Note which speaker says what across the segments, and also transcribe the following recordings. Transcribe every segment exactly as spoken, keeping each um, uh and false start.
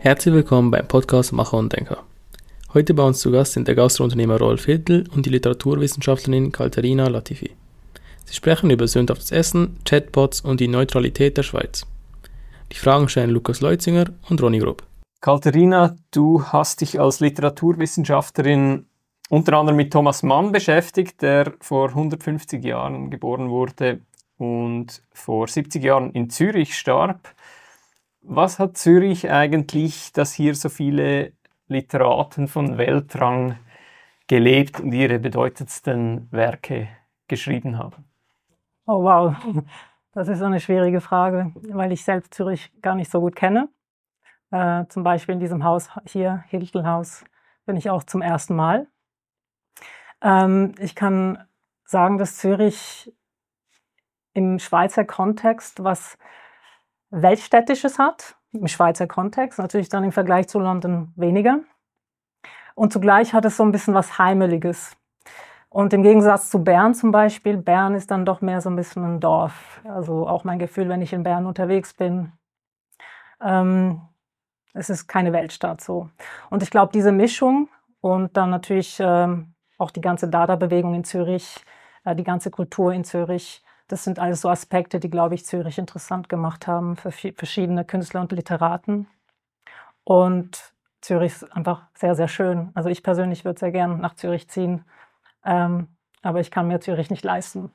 Speaker 1: Herzlich willkommen beim Podcast Macher und Denker. Heute bei uns zu Gast sind der Gastrounternehmer Rolf Hittel und die Literaturwissenschaftlerin Katharina Latifi. Sie sprechen über sündhaftes Essen, Chatbots und die Neutralität der Schweiz. Die Fragen stellen Lukas Leutzinger und Ronny Grob.
Speaker 2: Katharina, du hast dich als Literaturwissenschaftlerin unter anderem mit Thomas Mann beschäftigt, der vor hundertfünfzig Jahren geboren wurde und vor siebzig Jahren in Zürich starb. Was hat Zürich eigentlich, dass hier so viele Literaten von Weltrang gelebt und ihre bedeutendsten Werke geschrieben haben?
Speaker 3: Oh wow, das ist eine schwierige Frage, weil ich selbst Zürich gar nicht so gut kenne. Äh, zum Beispiel in diesem Haus hier, Hittelhaus, bin ich auch zum ersten Mal. Ähm, ich kann sagen, dass Zürich im Schweizer Kontext was Weltstädtisches hat, im Schweizer Kontext, natürlich dann im Vergleich zu London weniger. Und zugleich hat es so ein bisschen was Heimeliges. Und im Gegensatz zu Bern zum Beispiel, Bern ist dann doch mehr so ein bisschen ein Dorf. Also auch mein Gefühl, wenn ich in Bern unterwegs bin, ähm, es ist keine Weltstadt so. Und ich glaube, diese Mischung und dann natürlich ähm, auch die ganze Dada-Bewegung in Zürich, äh, die ganze Kultur in Zürich, das sind alles so Aspekte, die, glaube ich, Zürich interessant gemacht haben für verschiedene Künstler und Literaten. Und Zürich ist einfach sehr, sehr schön. Also ich persönlich würde sehr gerne nach Zürich ziehen, ähm, aber ich kann mir Zürich nicht leisten.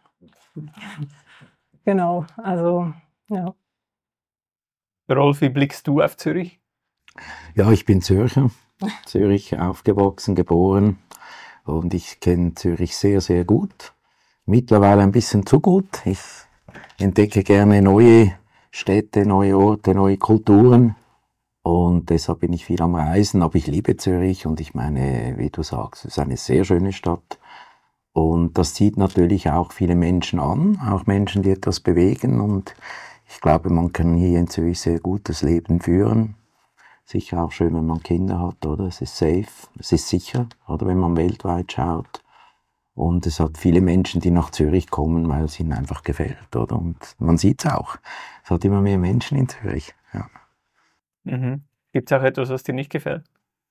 Speaker 3: Genau, also ja.
Speaker 2: Rolf, wie blickst du auf Zürich?
Speaker 4: Ja, ich bin Zürcher, Zürich aufgewachsen, geboren und ich kenne Zürich sehr, sehr gut. Mittlerweile ein bisschen zu gut. Ich entdecke gerne neue Städte, neue Orte, neue Kulturen und deshalb bin ich viel am Reisen. Aber ich liebe Zürich und ich meine, wie du sagst, es ist eine sehr schöne Stadt und das zieht natürlich auch viele Menschen an, auch Menschen, die etwas bewegen und ich glaube, man kann hier in Zürich sehr gutes Leben führen. Sicher auch schön, wenn man Kinder hat, oder? Es ist safe, es ist sicher, oder? Wenn man weltweit schaut. Und es hat viele Menschen, die nach Zürich kommen, weil es ihnen einfach gefällt, oder? Und man sieht es auch. Es hat immer mehr Menschen in Zürich, ja.
Speaker 2: Mhm. Gibt es auch etwas, was dir nicht gefällt?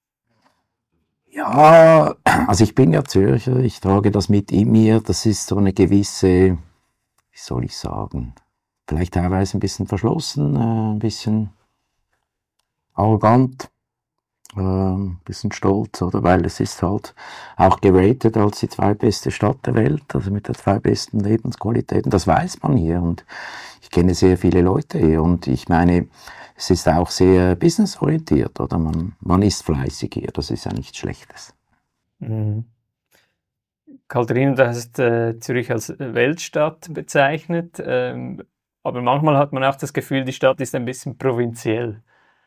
Speaker 4: Ja, also ich bin ja Zürcher, ich trage das mit in mir. Das ist so eine gewisse, wie soll ich sagen, vielleicht teilweise ein bisschen verschlossen, äh, ein bisschen arrogant. Ein äh, bisschen stolz, oder? Weil es ist halt auch geratet als die zweitbeste Stadt der Welt, also mit der zweitbesten Lebensqualitäten. Das weiß man hier und ich kenne sehr viele Leute hier und ich meine, es ist auch sehr businessorientiert, oder? Man, man ist fleißig hier, das ist ja nichts Schlechtes.
Speaker 2: Mhm. Katharina, du hast äh, Zürich als Weltstadt bezeichnet, ähm, aber manchmal hat man auch das Gefühl, die Stadt ist ein bisschen provinziell.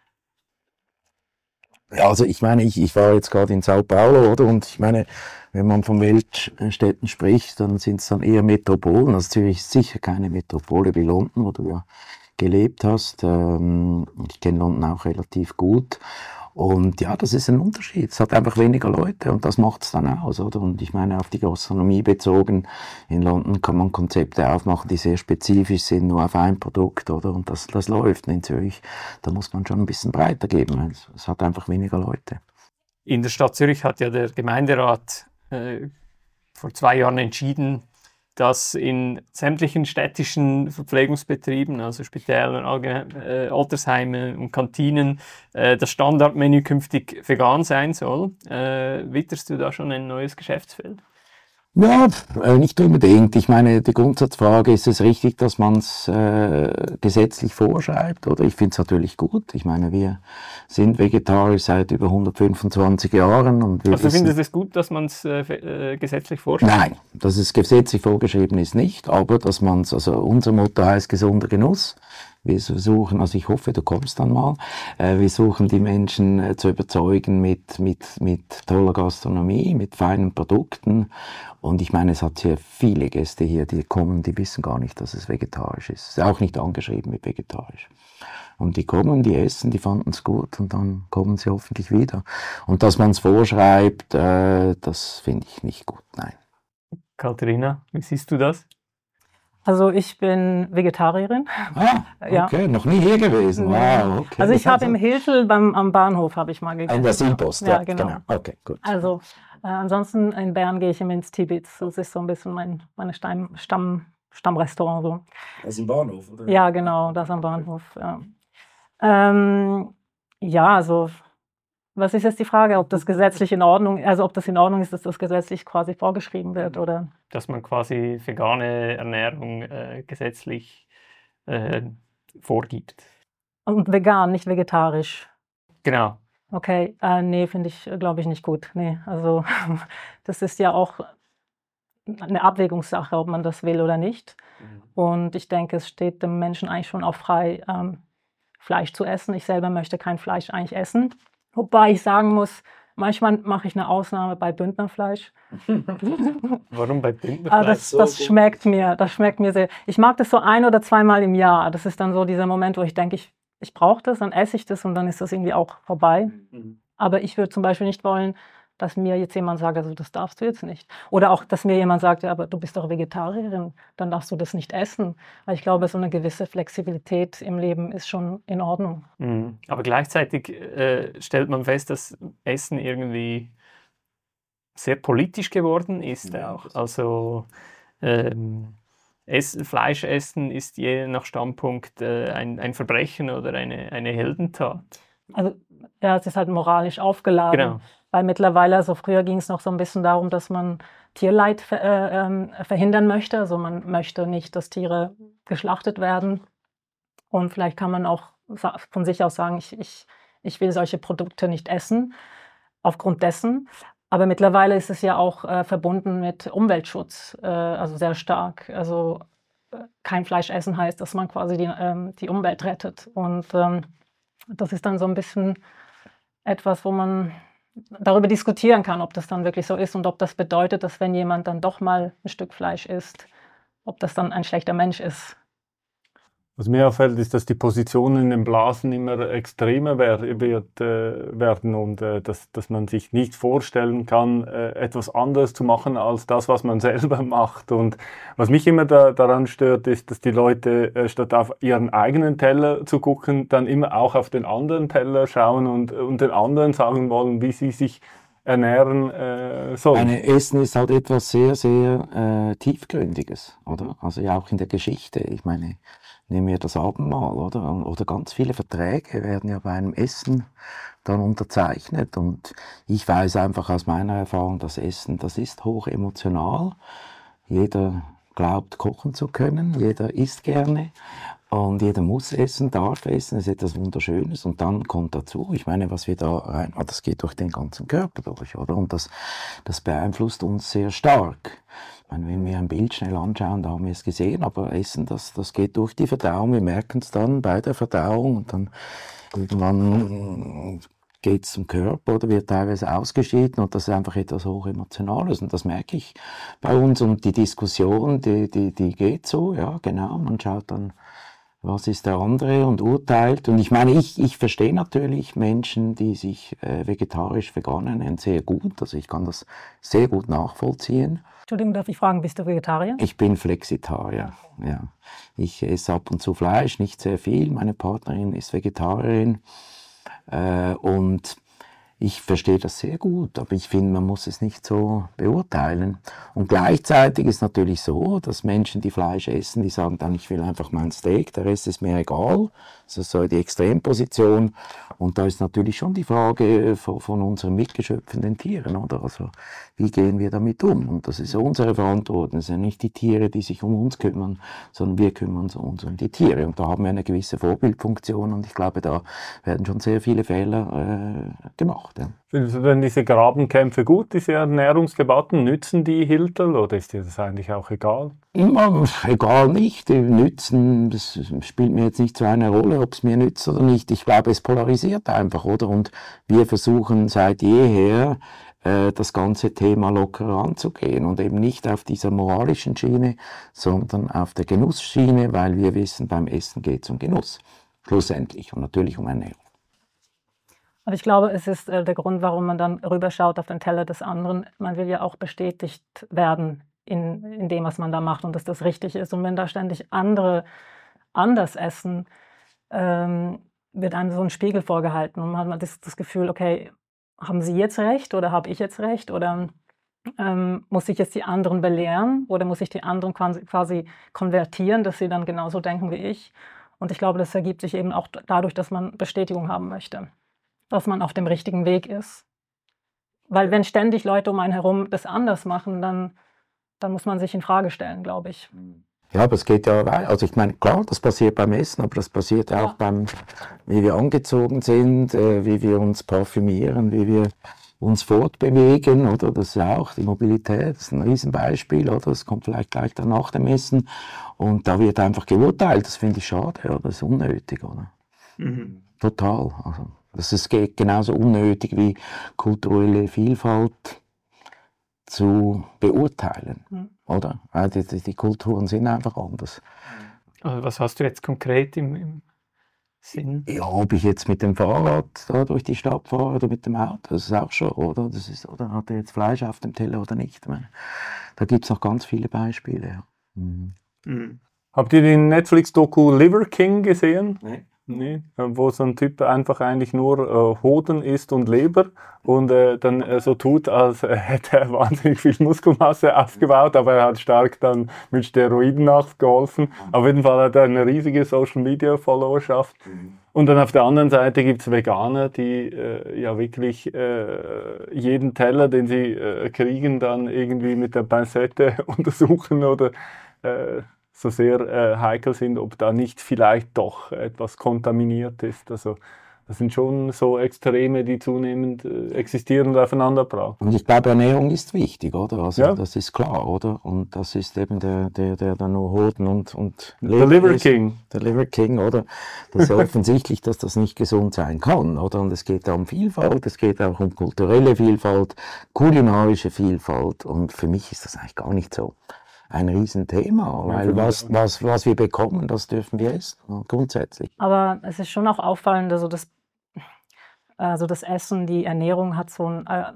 Speaker 4: Ja, also ich meine, ich, ich war jetzt gerade in Sao Paulo, oder? Und ich meine, wenn man von Weltstädten spricht, dann sind es dann eher Metropolen. Also Zürich ist sicher keine Metropole wie London, wo du ja gelebt hast. Ähm, ich kenne London auch relativ gut. Und ja, das ist ein Unterschied. Es hat einfach weniger Leute und das macht es dann aus, oder? Und ich meine, auf die Gastronomie bezogen, in London kann man Konzepte aufmachen, die sehr spezifisch sind, nur auf ein Produkt, oder? Und das, das läuft. Und in Zürich, da muss man schon ein bisschen breiter geben, weil es, es hat einfach weniger Leute.
Speaker 2: In der Stadt Zürich hat ja der Gemeinderat äh, vor zwei Jahren entschieden, dass in sämtlichen städtischen Verpflegungsbetrieben, also Spitälern, äh, Altersheimen und Kantinen, äh, das Standardmenü künftig vegan sein soll. Äh, witterst du da schon ein neues Geschäftsfeld?
Speaker 4: Ja, äh, nicht unbedingt. Ich meine, die Grundsatzfrage, ist es richtig, dass man es äh, gesetzlich vorschreibt, oder? Ich finde es natürlich gut. Ich meine, wir sind vegetarisch seit über hundertfünfundzwanzig Jahren. Und wir
Speaker 2: also
Speaker 4: wissen,
Speaker 2: findest du es gut, dass man es äh, gesetzlich vorschreibt?
Speaker 4: Nein, dass es gesetzlich vorgeschrieben ist nicht, aber dass man es, also unser Motto heißt gesunder Genuss. Wir versuchen, also ich hoffe, du kommst dann mal, äh, wir suchen die Menschen äh, zu überzeugen mit, mit, mit toller Gastronomie, mit feinen Produkten. Und ich meine, es hat sehr viele Gäste hier, die kommen, die wissen gar nicht, dass es vegetarisch ist. Es ist auch nicht angeschrieben mit vegetarisch. Und die kommen, die essen, die fanden es gut und dann kommen sie hoffentlich wieder. Und dass man es vorschreibt, äh, das finde ich nicht gut, nein.
Speaker 2: Katharina, wie siehst du das?
Speaker 3: Also ich bin Vegetarierin.
Speaker 4: Ah, okay, ja. Noch nie hier gewesen. Wow, okay.
Speaker 3: Also ich habe im Hiltel beim, am Bahnhof habe ich mal gegessen.
Speaker 4: An der Silpost, ja,
Speaker 3: ja, genau. genau.
Speaker 4: Okay, gut.
Speaker 3: Also äh, ansonsten in Bern gehe ich immer ins Tibets. Das ist so ein bisschen mein meine Stamm, Stamm, Stammrestaurant. So.
Speaker 4: Das ist im Bahnhof, oder?
Speaker 3: Ja, genau, das am Bahnhof. Ja, ähm, ja also was ist jetzt die Frage, ob das gesetzlich in Ordnung, also ob das in Ordnung ist, dass das gesetzlich quasi vorgeschrieben wird, oder?
Speaker 2: Dass man quasi vegane Ernährung äh, gesetzlich äh, vorgibt.
Speaker 3: Und vegan, nicht vegetarisch.
Speaker 2: Genau.
Speaker 3: Okay, äh, nee, finde ich, glaube ich, nicht gut. Nee, also das ist ja auch eine Abwägungssache, ob man das will oder nicht. Mhm. Und ich denke, es steht dem Menschen eigentlich schon auch frei, ähm, Fleisch zu essen. Ich selber möchte kein Fleisch eigentlich essen. Wobei ich sagen muss, manchmal mache ich eine Ausnahme bei Bündnerfleisch.
Speaker 2: Warum bei Bündnerfleisch?
Speaker 3: Ah, das, das schmeckt mir, das schmeckt mir sehr. Ich mag das so ein oder zweimal im Jahr. Das ist dann so dieser Moment, wo ich denke, ich, ich brauche das, dann esse ich das und dann ist das irgendwie auch vorbei. Mhm. Aber ich würde zum Beispiel nicht wollen, dass mir jetzt jemand sagt, also das darfst du jetzt nicht. Oder auch, dass mir jemand sagt, ja, aber du bist doch Vegetarierin, dann darfst du das nicht essen. Weil ich glaube, so eine gewisse Flexibilität im Leben ist schon in Ordnung.
Speaker 2: Mhm. Aber gleichzeitig äh, stellt man fest, dass Essen irgendwie sehr politisch geworden ist. Ja. Auch. Also ähm, Essen, Fleisch essen ist je nach Standpunkt äh, ein, ein Verbrechen oder eine, eine Heldentat.
Speaker 3: Also ja, es ist halt moralisch aufgeladen.
Speaker 2: Genau.
Speaker 3: Weil mittlerweile, also früher ging es noch so ein bisschen darum, dass man Tierleid ver äh, verhindern möchte. Also man möchte nicht, dass Tiere geschlachtet werden. Und vielleicht kann man auch von sich aus sagen, ich, ich, ich will solche Produkte nicht essen, aufgrund dessen. Aber mittlerweile ist es ja auch äh, verbunden mit Umweltschutz, äh, also sehr stark. Also äh, kein Fleisch essen heißt, dass man quasi die, ähm, die Umwelt rettet. Und ähm, das ist dann so ein bisschen etwas, wo man darüber diskutieren kann, ob das dann wirklich so ist und ob das bedeutet, dass wenn jemand dann doch mal ein Stück Fleisch isst, ob das dann ein schlechter Mensch ist.
Speaker 5: Was mir auffällt, ist, dass die Positionen in den Blasen immer extremer wird, wird, äh, werden und äh, dass, dass man sich nicht vorstellen kann, äh, etwas anderes zu machen als das, was man selber macht. Und was mich immer da, daran stört, ist, dass die Leute äh, statt auf ihren eigenen Teller zu gucken, dann immer auch auf den anderen Teller schauen und, und den anderen sagen wollen, wie sie sich ernähren äh, sollen.
Speaker 4: Eine Essen ist halt etwas sehr, sehr äh, Tiefgründiges, oder? Also ja auch in der Geschichte. Ich meine, nehmen wir das Abendmahl, oder? Oder ganz viele Verträge werden ja bei einem Essen dann unterzeichnet. Und ich weiß einfach aus meiner Erfahrung, das Essen, das ist hoch emotional. Jeder glaubt, kochen zu können, jeder isst gerne. Und jeder muss essen, darf essen, das ist etwas Wunderschönes. Und dann kommt dazu, ich meine, was wir da rein, das geht durch den ganzen Körper durch, oder? Und das, das beeinflusst uns sehr stark. Ich meine, wenn wir ein Bild schnell anschauen, da haben wir es gesehen, aber Essen, das, das geht durch die Verdauung, wir merken es dann bei der Verdauung und dann irgendwann geht es zum Körper oder wird teilweise ausgeschieden und das ist einfach etwas Hochemotionales und das merke ich bei uns und die Diskussion, die, die, die geht so, ja genau, man schaut dann, was ist der andere und urteilt. Und ich meine, ich, ich verstehe natürlich Menschen, die sich äh, vegetarisch, vegan ernähren, sehr gut. Also ich kann das sehr gut nachvollziehen.
Speaker 3: Entschuldigung, darf ich fragen, bist du Vegetarier?
Speaker 4: Ich bin Flexitarier, ja. Ich esse ab und zu Fleisch, nicht sehr viel. Meine Partnerin ist Vegetarierin äh, und ich verstehe das sehr gut, aber ich finde, man muss es nicht so beurteilen. Und gleichzeitig ist natürlich so, dass Menschen, die Fleisch essen, die sagen dann, ich will einfach mein Steak, der Rest ist mir egal. Das ist so die Extremposition. Und da ist natürlich schon die Frage von, von unseren Mitgeschöpfen, den Tieren, oder? Also, wie gehen wir damit um? Und das ist unsere Verantwortung. Es sind nicht die Tiere, die sich um uns kümmern, sondern wir kümmern uns um die Tiere. Und da haben wir eine gewisse Vorbildfunktion und ich glaube, da werden schon sehr viele Fehler äh, gemacht. Ja.
Speaker 5: Findest du denn diese Grabenkämpfe gut, diese Ernährungsdebatten? Nützen die Hilterl oder ist dir das eigentlich auch egal?
Speaker 4: Immer, egal nicht. Die nützen, das spielt mir jetzt nicht so eine Rolle, ob es mir nützt oder nicht. Ich glaube, es polarisiert einfach, oder? Und wir versuchen seit jeher, äh, das ganze Thema lockerer anzugehen und eben nicht auf dieser moralischen Schiene, sondern auf der Genussschiene, weil wir wissen, beim Essen geht es um Genuss. Schlussendlich und natürlich um Ernährung.
Speaker 3: Aber ich glaube, es ist äh, der Grund, warum man dann rüberschaut auf den Teller des anderen. Man will ja auch bestätigt werden in, in dem, was man da macht und dass das richtig ist. Und wenn da ständig andere anders essen, ähm, wird einem so ein Spiegel vorgehalten und man hat das, das Gefühl, okay, haben Sie jetzt recht oder habe ich jetzt recht oder ähm, muss ich jetzt die anderen belehren oder muss ich die anderen quasi, quasi konvertieren, dass sie dann genauso denken wie ich? Und ich glaube, das ergibt sich eben auch dadurch, dass man Bestätigung haben möchte, dass man auf dem richtigen Weg ist. Weil wenn ständig Leute um einen herum das anders machen, dann, dann muss man sich in Frage stellen, glaube ich.
Speaker 4: Ja, aber es geht ja weiter. Also ich meine, klar, das passiert beim Essen, aber das passiert auch
Speaker 3: Ja.
Speaker 4: beim, wie wir angezogen sind, äh, wie wir uns parfümieren, wie wir uns fortbewegen, oder? Das ist auch die Mobilität, das ist ein Riesenbeispiel, oder? Das kommt vielleicht gleich dann nach dem Essen und da wird einfach geurteilt. Das finde ich schade, ja, das ist unnötig, oder?
Speaker 2: Mhm.
Speaker 4: Total. Also, das ist ge- genauso unnötig wie kulturelle Vielfalt zu beurteilen,
Speaker 3: Mhm.
Speaker 4: oder? Weil die, die, die Kulturen sind einfach anders.
Speaker 2: Also was hast du jetzt konkret im, im Sinn?
Speaker 4: Ja, ob ich jetzt mit dem Fahrrad da durch die Stadt fahre oder mit dem Auto, das ist auch schon, oder? Das ist, oder hat er jetzt Fleisch auf dem Teller oder nicht? Ich meine, da gibt es noch ganz viele Beispiele. Ja. Mhm.
Speaker 2: Mhm.
Speaker 5: Habt ihr die Netflix-Doku Liver King gesehen?
Speaker 4: Nee.
Speaker 5: Nee, wo so ein Typ einfach eigentlich nur äh, Hoden isst und Leber und äh, dann äh, so tut, als äh, hätte er wahnsinnig viel Muskelmasse aufgebaut, aber er hat stark dann mit Steroiden nachgeholfen. Auf jeden Fall hat er eine riesige Social-Media-Followerschaft. Und dann auf der anderen Seite gibt es Veganer, die äh, ja wirklich äh, jeden Teller, den sie äh, kriegen, dann irgendwie mit der Pinzette untersuchen oder äh, so sehr äh, heikel sind, ob da nicht vielleicht doch etwas kontaminiert ist. Also das sind schon so Extreme, die zunehmend äh, existieren und aufeinander prallen.
Speaker 4: Und ich glaube, Ernährung ist wichtig, oder? Also
Speaker 5: Ja.
Speaker 4: das ist klar, oder? Und das ist eben der, der, der da nur Hoden und, und
Speaker 5: Der Liver
Speaker 4: isst.
Speaker 5: King.
Speaker 4: Der Liver King, oder? Das ist ja offensichtlich, dass das nicht gesund sein kann, oder? Und es geht da um Vielfalt, es geht auch um kulturelle Vielfalt, kulinarische Vielfalt und für mich ist das eigentlich gar nicht so ein Riesenthema,
Speaker 5: Ja,
Speaker 4: weil
Speaker 5: für mich
Speaker 4: was,
Speaker 5: auch nicht.
Speaker 4: was, was wir bekommen, das dürfen wir essen, grundsätzlich.
Speaker 3: Aber es ist schon auch auffallend, also das, also das Essen, die Ernährung hat so einen, äh,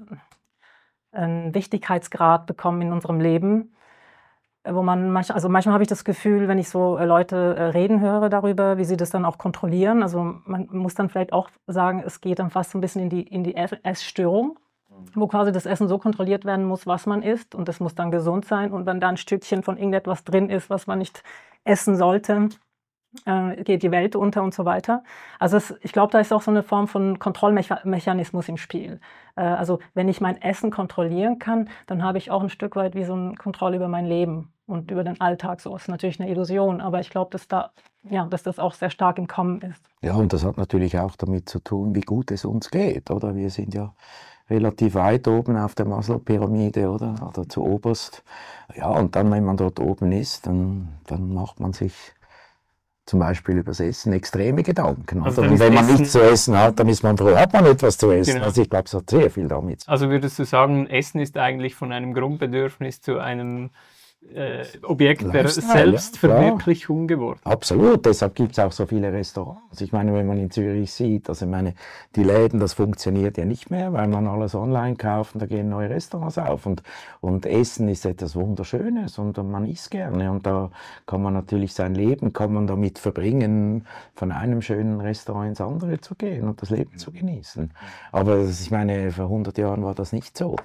Speaker 3: einen Wichtigkeitsgrad bekommen in unserem Leben, äh, wo man manch, also manchmal habe ich das Gefühl, wenn ich so äh, Leute äh, reden höre darüber, wie sie das dann auch kontrollieren. Also man muss dann vielleicht auch sagen, es geht dann fast so ein bisschen in die, in die Ess- Essstörung, wo quasi das Essen so kontrolliert werden muss, was man isst und das muss dann gesund sein und wenn da ein Stückchen von irgendetwas drin ist, was man nicht essen sollte, äh, geht die Welt unter und so weiter. Also es, ich glaube, da ist auch so eine Form von Kontrollmechanismus im Spiel. Äh, also wenn ich mein Essen kontrollieren kann, dann habe ich auch ein Stück weit wie so eine Kontrolle über mein Leben und über den Alltag. So ist natürlich eine Illusion, aber ich glaube, dass, da, ja, dass das auch sehr stark im Kommen ist.
Speaker 4: Ja, und das hat natürlich auch damit zu tun, wie gut es uns geht, oder? Wir sind ja relativ weit oben auf der Maslow-Pyramide, oder? Oder zu oberst. Ja, und dann, wenn man dort oben ist, dann, dann macht man sich zum Beispiel über das Essen extreme Gedanken.
Speaker 2: Also
Speaker 4: Oder?
Speaker 2: dann
Speaker 4: Und wenn
Speaker 2: ist
Speaker 4: man
Speaker 2: Essen-
Speaker 4: nichts zu essen hat, dann ist man froh, hat man etwas zu essen.
Speaker 2: Genau.
Speaker 4: Also ich glaube, es hat sehr viel damit.
Speaker 2: Also würdest du sagen, Essen ist eigentlich von einem Grundbedürfnis zu einem äh, Objekt der
Speaker 4: Lifestyle, ja,
Speaker 2: Selbstverwirklichung geworden?
Speaker 4: Absolut, deshalb gibt es auch so viele Restaurants. Ich meine, wenn man in Zürich sieht, also ich meine, die Läden, das funktioniert ja nicht mehr, weil man alles online kauft und da gehen neue Restaurants auf und, und Essen ist etwas Wunderschönes und man isst gerne und da kann man natürlich sein Leben, kann man damit verbringen, von einem schönen Restaurant ins andere zu gehen und das Leben zu genießen. Aber das, ich meine, vor hundert Jahren war das nicht so.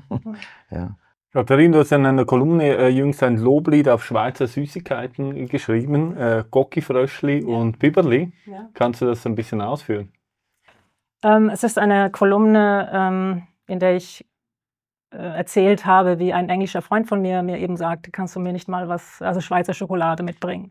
Speaker 4: Ja.
Speaker 5: Katharina, du hast in einer Kolumne äh, jüngst ein Loblied auf Schweizer Süßigkeiten geschrieben, äh, Gocki-Fröschli
Speaker 3: Ja.
Speaker 5: und Biberli.
Speaker 3: Ja.
Speaker 5: Kannst du das ein bisschen ausführen?
Speaker 3: Ähm, es ist eine Kolumne, ähm, in der ich äh, erzählt habe, wie ein englischer Freund von mir mir eben sagte, kannst du mir nicht mal was, also Schweizer Schokolade mitbringen?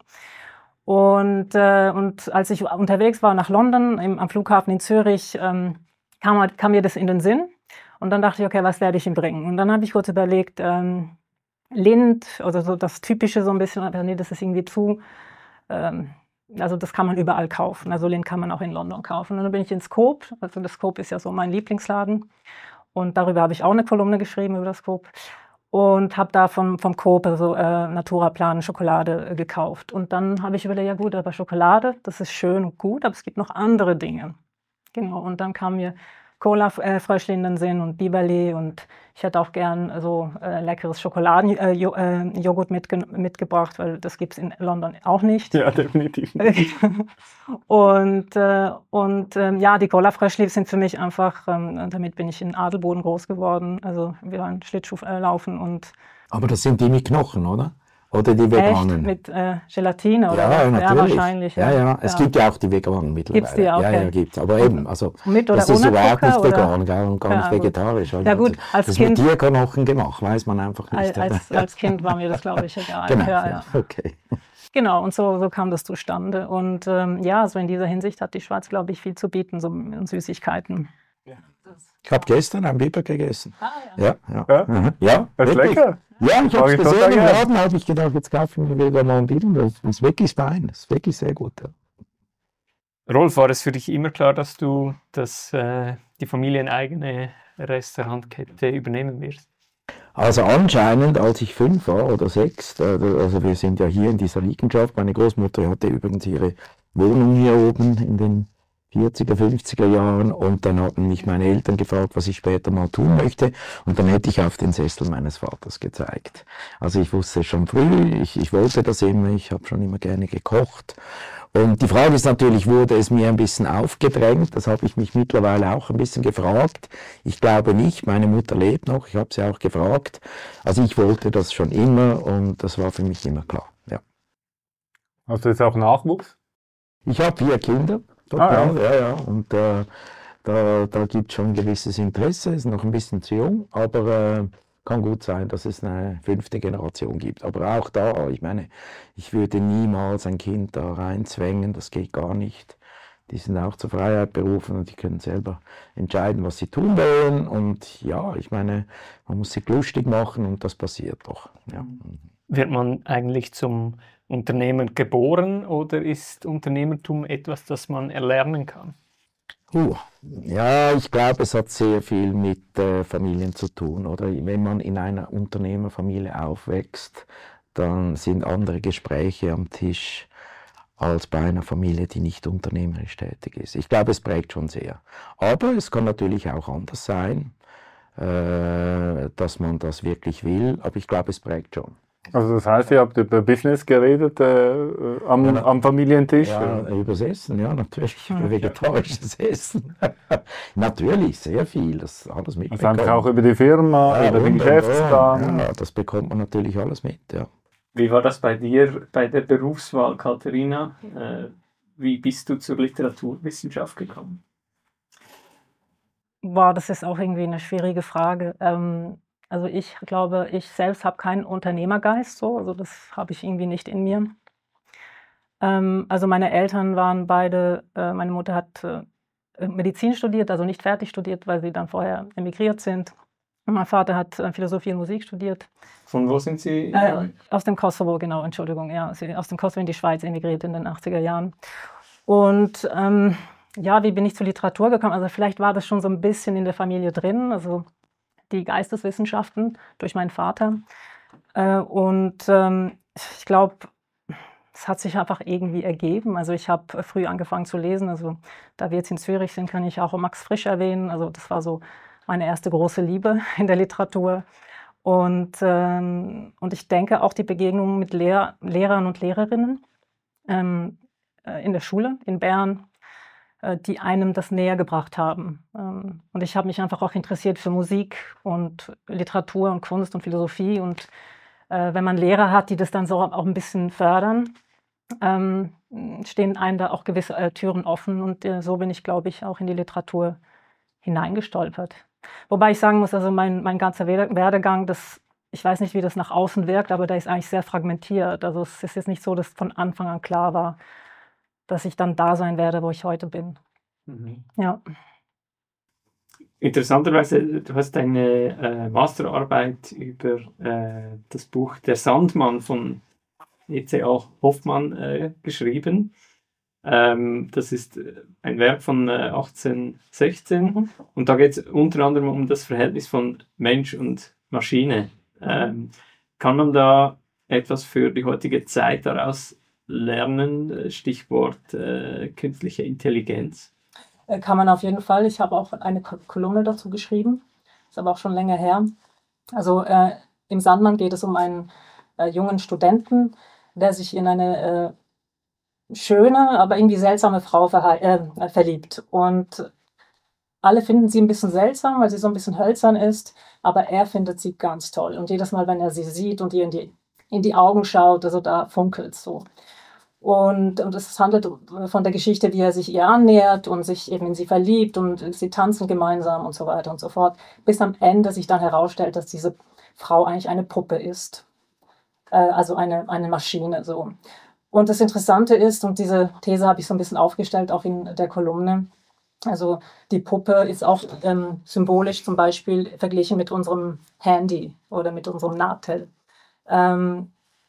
Speaker 3: Und, äh, und als ich unterwegs war nach London, im, am Flughafen in Zürich, ähm, kam, kam mir das in den Sinn. Und dann dachte ich, okay, was werde ich ihm bringen? Und dann habe ich kurz überlegt, ähm, Lind, oder so das Typische so ein bisschen, aber nee, das ist irgendwie zu, ähm, also das kann man überall kaufen. Also Lind kann man auch in London kaufen. Und dann bin ich ins Coop, also das Coop ist ja so mein Lieblingsladen. Und darüber habe ich auch eine Kolumne geschrieben, über das Coop. Und habe da vom, vom Coop also, äh, Naturaplan Schokolade äh, gekauft. Und dann habe ich überlegt, ja gut, aber Schokolade, das ist schön und gut, aber es gibt noch andere Dinge. Genau, und dann kam mir Cola-Fröschlinden sind und Biberli, und ich hätte auch gern so äh, leckeres Schokoladenjoghurt äh, mitge mitgebracht, weil das gibt es in London auch nicht.
Speaker 5: Ja, definitiv.
Speaker 3: und äh, und ähm, ja, die Cola-Fröschli sind für mich einfach, ähm, damit bin ich in Adelboden groß geworden, also wir waren Schlittschuh äh, laufen und...
Speaker 4: Aber das sind die mit Knochen, oder? Oder die
Speaker 3: Echt?
Speaker 4: Veganen?
Speaker 3: Mit äh, Gelatine oder
Speaker 4: Ja,
Speaker 3: was?
Speaker 4: natürlich.
Speaker 3: Ja, wahrscheinlich.
Speaker 4: Ja, ja. Es
Speaker 3: ja.
Speaker 4: gibt ja auch die Veganen mittlerweile.
Speaker 3: Gibt's die auch?
Speaker 4: Ja,
Speaker 3: Okay.
Speaker 4: ja, gibt's. Aber eben, also
Speaker 3: Mit oder
Speaker 4: das ist
Speaker 3: ohne
Speaker 4: überhaupt
Speaker 3: Zucker,
Speaker 4: nicht
Speaker 3: oder?
Speaker 4: vegan, gell, und gar
Speaker 3: Ja,
Speaker 4: nicht
Speaker 3: gut.
Speaker 4: vegetarisch. Also
Speaker 3: Ja gut, als
Speaker 4: das
Speaker 3: Kind,
Speaker 4: mit Tierknochen gemacht, weiß man einfach
Speaker 3: als,
Speaker 4: nicht.
Speaker 3: als, als Kind war mir das, glaube ich, egal.
Speaker 4: Genau,
Speaker 3: ja,
Speaker 4: ja,
Speaker 3: ja.
Speaker 4: okay.
Speaker 3: Genau, und so, so kam das zustande. Und ähm, ja, so in dieser Hinsicht hat die Schweiz, glaube ich, viel zu bieten, so in Süßigkeiten.
Speaker 4: Ich habe gestern ein Biber gegessen.
Speaker 3: Ah, ja.
Speaker 4: Ja, ja.
Speaker 5: Ja?
Speaker 4: Mhm. Ja,
Speaker 5: Das ist
Speaker 4: wirklich.
Speaker 5: lecker.
Speaker 4: Ja, ich
Speaker 5: Mag
Speaker 4: habe es
Speaker 5: ich
Speaker 4: gesehen
Speaker 5: total
Speaker 4: im
Speaker 5: gern.
Speaker 4: Laden, habe ich gedacht, jetzt kaufe ich mir wieder mal ein Biber. Das ist wirklich fein, das ist wirklich sehr gut. Ja.
Speaker 2: Rolf, war es für dich immer klar, dass du das, äh, die familieneigene Restaurantkette übernehmen wirst?
Speaker 4: Also anscheinend, als ich fünf war oder sechs, äh, also wir sind ja hier in dieser Liegenschaft, meine Großmutter hatte übrigens ihre Wohnung hier oben in den vierziger, fünfziger Jahren, und dann hatten mich meine Eltern gefragt, was ich später mal tun möchte, und dann hätte ich auf den Sessel meines Vaters gezeigt. Also ich wusste schon früh, ich, ich wollte das immer, ich habe schon immer gerne gekocht. Und die Frage ist natürlich, wurde es mir ein bisschen aufgedrängt? Das habe ich mich mittlerweile auch ein bisschen gefragt. Ich glaube nicht, meine Mutter lebt noch, ich habe sie auch gefragt. Also ich wollte das schon immer, und das war für mich immer klar. Ja.
Speaker 5: Hast du jetzt auch Nachwuchs?
Speaker 4: Ich habe vier Kinder, total, ah, ja. ja, ja. Und äh, da, da gibt es schon ein gewisses Interesse, ist noch ein bisschen zu jung, aber äh, kann gut sein, dass es eine fünfte Generation gibt. Aber auch da, ich meine, ich würde niemals ein Kind da reinzwängen, das geht gar nicht. Die sind auch zur Freiheit berufen und die können selber entscheiden, was sie tun wollen. Und ja, ich meine, man muss sich lustig machen, und das passiert doch. Ja.
Speaker 2: Wird man eigentlich zum Unternehmer geboren, oder ist Unternehmertum etwas, das man erlernen kann?
Speaker 4: Uh, ja, ich glaube, es hat sehr viel mit äh, Familien zu tun, oder? Wenn man in einer Unternehmerfamilie aufwächst, dann sind andere Gespräche am Tisch als bei einer Familie, die nicht unternehmerisch tätig ist. Ich glaube, es prägt schon sehr. Aber es kann natürlich auch anders sein, äh, dass man das wirklich will, aber ich glaube, es prägt schon.
Speaker 5: Also das heißt, ihr habt über Business geredet äh, am,
Speaker 4: Ja,
Speaker 5: am Familientisch?
Speaker 4: Ja, übers Essen, ja, natürlich, über vegetarisches Essen. Natürlich, sehr viel, das alles mitbekommen.
Speaker 5: Also einfach auch über die Firma,
Speaker 4: Ja,
Speaker 5: über den
Speaker 4: und,
Speaker 5: Geschäftsplan.
Speaker 4: ja, das bekommt man natürlich alles mit, ja.
Speaker 2: Wie war das bei dir, bei der Berufswahl, Katharina? Äh, wie bist du zur Literaturwissenschaft gekommen?
Speaker 3: Boah, das ist auch irgendwie eine schwierige Frage. Ähm, also ich glaube, ich selbst habe keinen Unternehmergeist, so, also das habe ich irgendwie nicht in mir. Ähm, also meine Eltern waren beide, äh, meine Mutter hat äh, Medizin studiert, also nicht fertig studiert, weil sie dann vorher emigriert sind. Und mein Vater hat äh, Philosophie und Musik studiert.
Speaker 2: Von wo sind Sie?
Speaker 3: Äh, aus dem Kosovo, genau, Entschuldigung, ja, sie aus dem Kosovo in die Schweiz emigriert in den achtziger Jahren. Und ähm, ja, wie bin ich zur Literatur gekommen? Also vielleicht war das schon so ein bisschen in der Familie drin, also die Geisteswissenschaften durch meinen Vater. Äh, und ähm, ich glaube, es hat sich einfach irgendwie ergeben. Also ich habe früh angefangen zu lesen. Also da wir jetzt in Zürich sind, kann ich auch Max Frisch erwähnen. Also das war so meine erste große Liebe in der Literatur. Und, ähm, und ich denke auch die Begegnungen mit Lehr Lehrern und Lehrerinnen ähm, äh, in der Schule in Bern, äh, die einem das näher gebracht haben. Ähm, und ich habe mich einfach auch interessiert für Musik und Literatur und Kunst und Philosophie. Und äh, wenn man Lehrer hat, die das dann so auch ein bisschen fördern, ähm, stehen einem da auch gewisse äh, Türen offen. Und äh, so bin ich, glaube ich, auch in die Literatur hineingestolpert. Wobei ich sagen muss, also mein, mein ganzer Werdegang, das, ich weiß nicht, wie das nach außen wirkt, aber der ist eigentlich sehr fragmentiert. Also es ist jetzt nicht so, dass von Anfang an klar war, dass ich dann da sein werde, wo ich heute bin.
Speaker 2: Mhm.
Speaker 3: Ja.
Speaker 2: Interessanterweise, du hast eine äh, Masterarbeit über äh, das Buch Der Sandmann von E C A Hoffmann äh, geschrieben. Ähm, das ist ein Werk von äh, achtzehnhundertsechzehn mhm. und da geht es unter anderem um das Verhältnis von Mensch und Maschine. Ähm, kann man da etwas für die heutige Zeit daraus lernen? Stichwort äh, künstliche Intelligenz.
Speaker 3: äh, kann man auf jeden Fall. Ich habe auch eine Ko- Kolumne dazu geschrieben, ist aber auch schon länger her. Also äh, im Sandmann geht es um einen äh, jungen Studenten, der sich in eine äh, schöne, aber irgendwie seltsame Frau verhei- äh, verliebt. Und alle finden sie ein bisschen seltsam, weil sie so ein bisschen hölzern ist, aber er findet sie ganz toll. Und jedes Mal, wenn er sie sieht und ihr in die, in die Augen schaut, also da funkelt es so. Und, und es handelt von der Geschichte, wie er sich ihr annähert und sich eben in sie verliebt und sie tanzen gemeinsam und so weiter und so fort, bis am Ende sich dann herausstellt, dass diese Frau eigentlich eine Puppe ist, äh, also eine, eine Maschine so. Und das Interessante ist, und diese These habe ich so ein bisschen aufgestellt, auch in der Kolumne, also die Puppe ist auch ähm, symbolisch zum Beispiel verglichen mit unserem Handy oder mit unserem Natel. Ähm,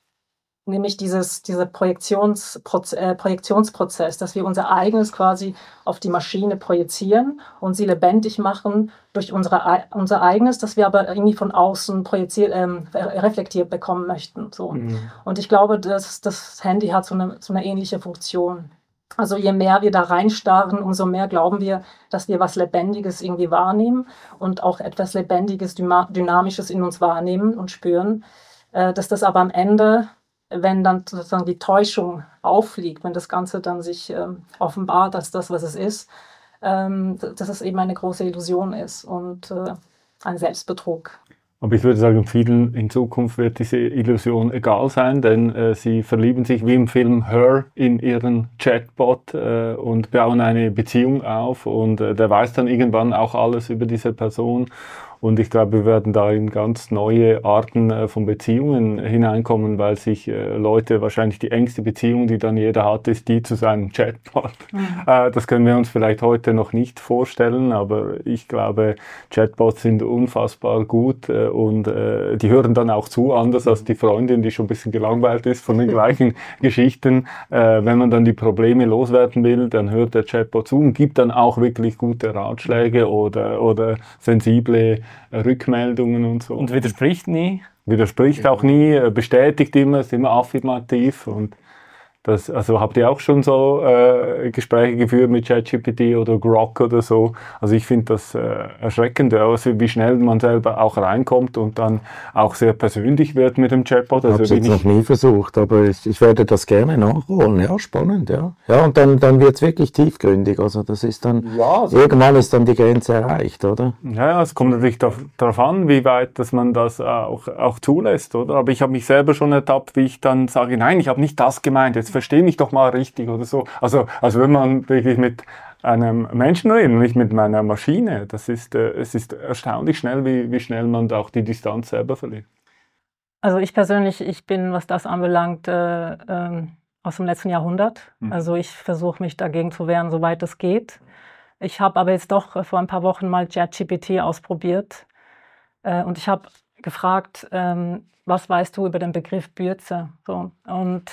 Speaker 3: nämlich dieses, dieser Projektionsproz äh, Projektionsprozess, dass wir unser eigenes quasi auf die Maschine projizieren und sie lebendig machen durch unsere, unser eigenes, das wir aber irgendwie von außen projiziert, ähm, reflektiert bekommen möchten. So. Mhm. Und ich glaube, dass das Handy hat so eine, so eine ähnliche Funktion. Also je mehr wir da reinstarren, umso mehr glauben wir, dass wir was Lebendiges irgendwie wahrnehmen und auch etwas Lebendiges, Dynamisches in uns wahrnehmen und spüren, äh, dass das aber am Ende, wenn dann sozusagen die Täuschung auffliegt, wenn das Ganze dann sich ähm, offenbart als das, was es ist, ähm, dass es eben eine große Illusion ist und äh, ein Selbstbetrug.
Speaker 5: Aber ich würde sagen, vielen in Zukunft wird diese Illusion egal sein, denn äh, sie verlieben sich wie im Film Her in ihren Chatbot äh, und bauen eine Beziehung auf und äh, der weiß dann irgendwann auch alles über diese Person. Und ich glaube, wir werden da in ganz neue Arten äh, von Beziehungen hineinkommen, weil sich äh, Leute, wahrscheinlich die engste Beziehung, die dann jeder hat, ist die zu seinem Chatbot. Mhm. Äh, das können wir uns vielleicht heute noch nicht vorstellen, aber ich glaube, Chatbots sind unfassbar gut äh, und äh, die hören dann auch zu, anders als die Freundin, die schon ein bisschen gelangweilt ist von den gleichen Geschichten. Äh, wenn man dann die Probleme loswerden will, dann hört der Chatbot zu und gibt dann auch wirklich gute Ratschläge oder, oder sensible Rückmeldungen und so.
Speaker 2: Und widerspricht nie?
Speaker 5: Widerspricht auch nie, bestätigt immer, ist immer affirmativ und das, also habt ihr auch schon so äh, Gespräche geführt mit ChatGPT oder Grok oder so? Also ich finde das äh, erschreckend, also wie schnell man selber auch reinkommt und dann auch sehr persönlich wird mit dem Chatbot. Also
Speaker 4: ich habe es jetzt noch nie versucht, aber ich, ich werde das gerne nachholen. Ja, spannend, ja. Ja, und dann, dann wird es wirklich tiefgründig. Also das ist dann, ja, also irgendwann ist dann die Grenze erreicht, oder?
Speaker 5: Ja, ja, es kommt natürlich darauf an, wie weit dass man das auch, auch zulässt, oder? Aber ich habe mich selber schon ertappt, wie ich dann sage, nein, ich habe nicht das gemeint, jetzt verstehe mich doch mal richtig oder so. Also, also wenn man wirklich mit einem Menschen redet, nicht mit meiner Maschine, das ist, äh, es ist erstaunlich schnell, wie, wie schnell man da auch die Distanz selber verliert.
Speaker 3: Also ich persönlich, ich bin, was das anbelangt, äh, äh, aus dem letzten Jahrhundert. Mhm. Also ich versuche mich dagegen zu wehren, soweit es geht. Ich habe aber jetzt doch vor ein paar Wochen mal ChatGPT ausprobiert äh, und ich habe gefragt, ähm, was weißt du über den Begriff Bürze? So, und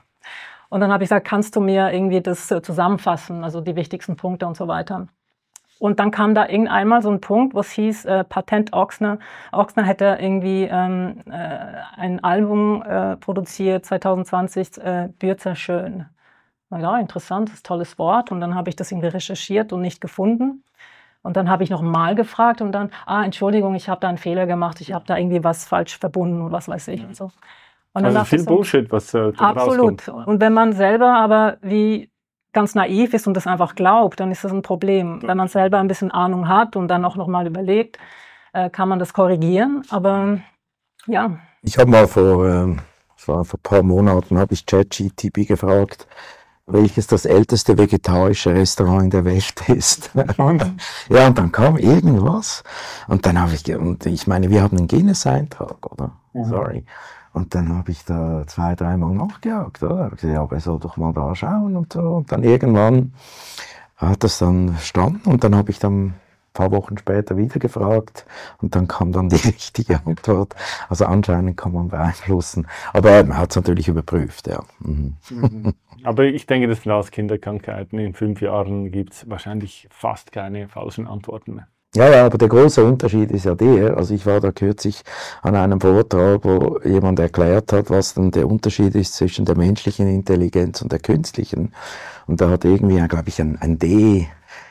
Speaker 3: Und dann habe ich gesagt, kannst du mir irgendwie das zusammenfassen, also die wichtigsten Punkte und so weiter. Und dann kam da irgendeinmal so ein Punkt, wo es hieß, äh, Patent Ochsner. Ochsner hätte irgendwie ähm, äh, ein Album äh, produziert, zwanzig zwanzig, äh, Bürzer schön. Na ja, interessant, das ist ein tolles Wort. Und dann habe ich das irgendwie recherchiert und nicht gefunden. Und dann habe ich noch mal gefragt und dann, ah, Entschuldigung, ich habe da einen Fehler gemacht, ich habe da irgendwie was falsch verbunden und was weiß ich und so. Und
Speaker 5: also viel so, Bullshit, was äh,
Speaker 3: absolut. Rauskommt. Und wenn man selber aber wie ganz naiv ist und das einfach glaubt, dann ist das ein Problem. Ja. Wenn man selber ein bisschen Ahnung hat und dann auch noch mal überlegt, äh, kann man das korrigieren. Aber ja.
Speaker 4: Ich habe mal vor, äh, das war vor ein paar Monaten, habe ich ChatGPT gefragt, welches das älteste vegetarische Restaurant in der Welt ist. Ja, und dann kam irgendwas. Und dann habe ich, und ich meine, wir haben einen Guinness-Eintrag, oder? Mhm. Sorry. Und dann habe ich da zwei, dreimal nachgejagt, oder? Hab ich gesagt, ja, aber er soll doch mal da schauen und so. Und dann irgendwann hat das dann verstanden und dann habe ich dann ein paar Wochen später wieder gefragt und dann kam dann die richtige Antwort. Also anscheinend kann man beeinflussen. Aber man hat es natürlich überprüft, ja. Mhm.
Speaker 5: Mhm. Aber ich denke, das sind alles Kinderkrankheiten. In fünf Jahren gibt es wahrscheinlich fast keine falschen Antworten mehr.
Speaker 4: Ja, ja, aber der große Unterschied ist ja der, also ich war da kürzlich an einem Vortrag, wo jemand erklärt hat, was denn der Unterschied ist zwischen der menschlichen Intelligenz und der künstlichen. Und da hat irgendwie, glaube ich, ein, ein D